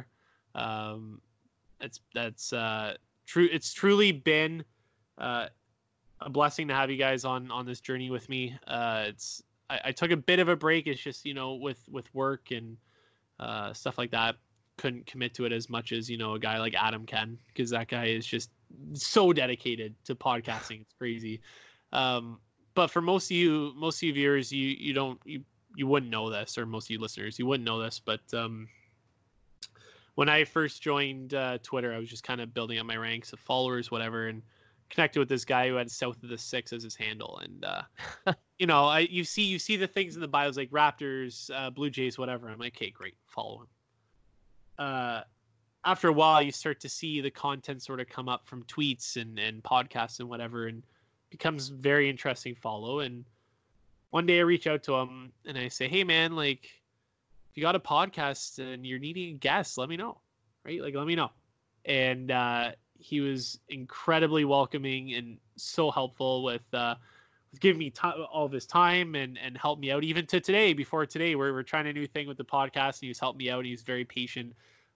that's true. It's truly been a blessing to have you guys on this journey with me. I took a bit of a break. It's just, with work and stuff like that, couldn't commit to it as much as, a guy like Adam can, because that guy is just so dedicated to podcasting. It's crazy. But for most of you viewers, you wouldn't know this, or most of you listeners, you wouldn't know this. But when I first joined Twitter, I was just kind of building up my ranks of followers, whatever, and connected with this guy who had South of the Six as his handle. And you see the things in the bios like Raptors, Blue Jays, whatever. I'm like, okay, great, follow him. After a while, you start to see the content sort of come up from tweets and podcasts and whatever, and becomes very interesting follow. And one day I reach out to him and I say, hey man, like, if you got a podcast and you're needing a guest, let me know, right? Like, let me know. And he was incredibly welcoming and so helpful with giving me all of his time and helped me out, even to today. Before today, where we're trying a new thing with the podcast, and he was helping me out. He was very patient.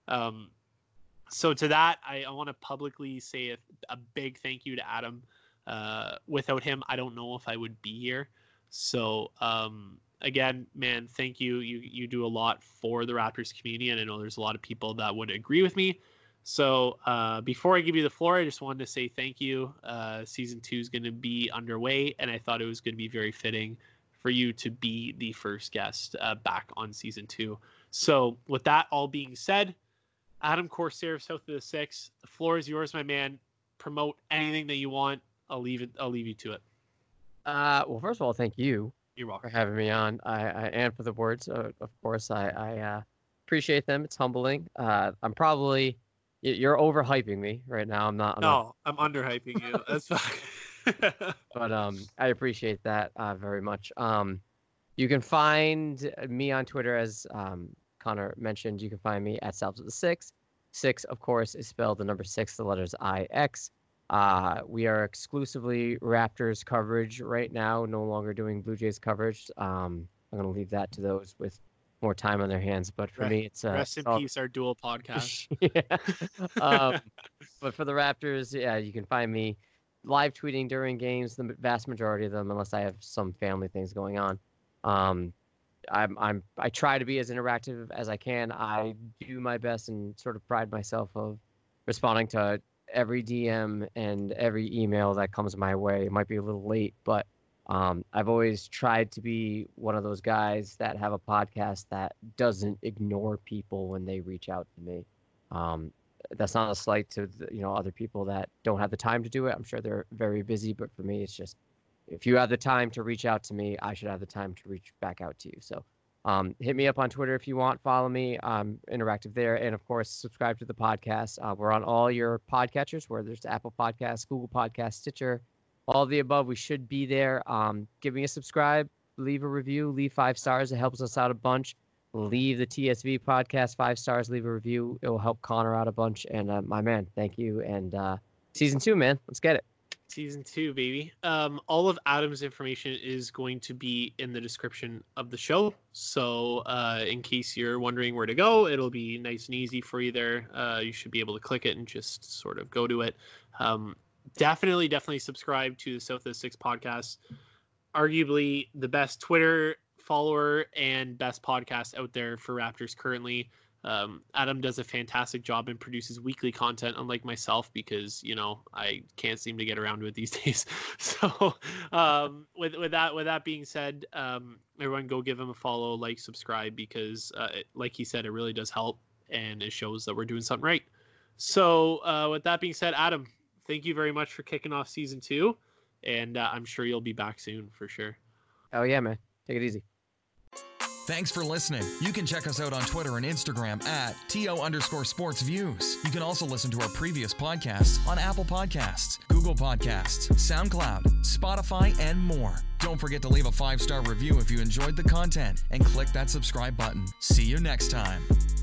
So to that, I want to publicly say a big thank you to Adam. Without him, I don't know if I would be here. So again, man, thank you. You do a lot for the Raptors community, and I know there's a lot of people that would agree with me. So before I give you the floor, I just wanted to say thank you. Season 2 is going to be underway, and I thought it was going to be very fitting for you to be the first guest back on season 2. So with that all being said, Adam Corsair of South of the Six, the floor is yours, my man. Promote anything that you want. I'll leave you to it. Well, first of all, thank you. You're welcome for having me on. And for the words, of course, I appreciate them. It's humbling. You're overhyping me right now. I'm underhyping you. That's fine. But I appreciate that very much. You can find me on Twitter, as Connor mentioned. You can find me at South of the Six. 6, of course, is spelled the number 6, the letters IX. We are exclusively Raptors coverage right now, no longer doing Blue Jays coverage. I'm going to leave that to those with more time on their hands, but for me, it's rest in peace, our dual podcast. Yeah. But for the Raptors, yeah, you can find me live tweeting during games, the vast majority of them, unless I have some family things going on. I try to be as interactive as I can. I do my best and sort of pride myself of responding to every DM and every email that comes my way. It might be a little late, but I've always tried to be one of those guys that have a podcast that doesn't ignore people when they reach out to me. That's not a slight to other people that don't have the time to do it. I'm sure they're very busy, but for me, it's just if you have the time to reach out to me, I should have the time to reach back out to you. So hit me up on Twitter if you want. Follow me. I'm interactive there. And, of course, subscribe to the podcast. We're on all your podcatchers, where there's Apple Podcasts, Google Podcasts, Stitcher, all of the above. We should be there. Give me a subscribe. Leave a review. Leave 5 stars. It helps us out a bunch. Leave the TSV podcast 5 stars. Leave a review. It will help Connor out a bunch. And, my man, thank you. And season 2, man. Let's get it. Season 2, baby. All of Adam's information is going to be in the description of the show. So in case you're wondering where to go, it'll be nice and easy for you there. You should be able to click it and just sort of go to it. Definitely subscribe to the South of the Six podcast. Arguably the best Twitter follower and best podcast out there for Raptors currently. Adam does a fantastic job and produces weekly content, unlike myself, because I can't seem to get around to it these days. So with that being said, everyone go give him a follow, like, subscribe, because like he said, it really does help and it shows that we're doing something right. So with that being said, Adam, thank you very much for kicking off season 2, and I'm sure you'll be back soon for sure. Oh yeah, man, take it easy. Thanks for listening. You can check us out on Twitter and Instagram at @TO_SportsViews. You can also listen to our previous podcasts on Apple Podcasts, Google Podcasts, SoundCloud, Spotify, and more. Don't forget to leave a 5-star review if you enjoyed the content and click that subscribe button. See you next time.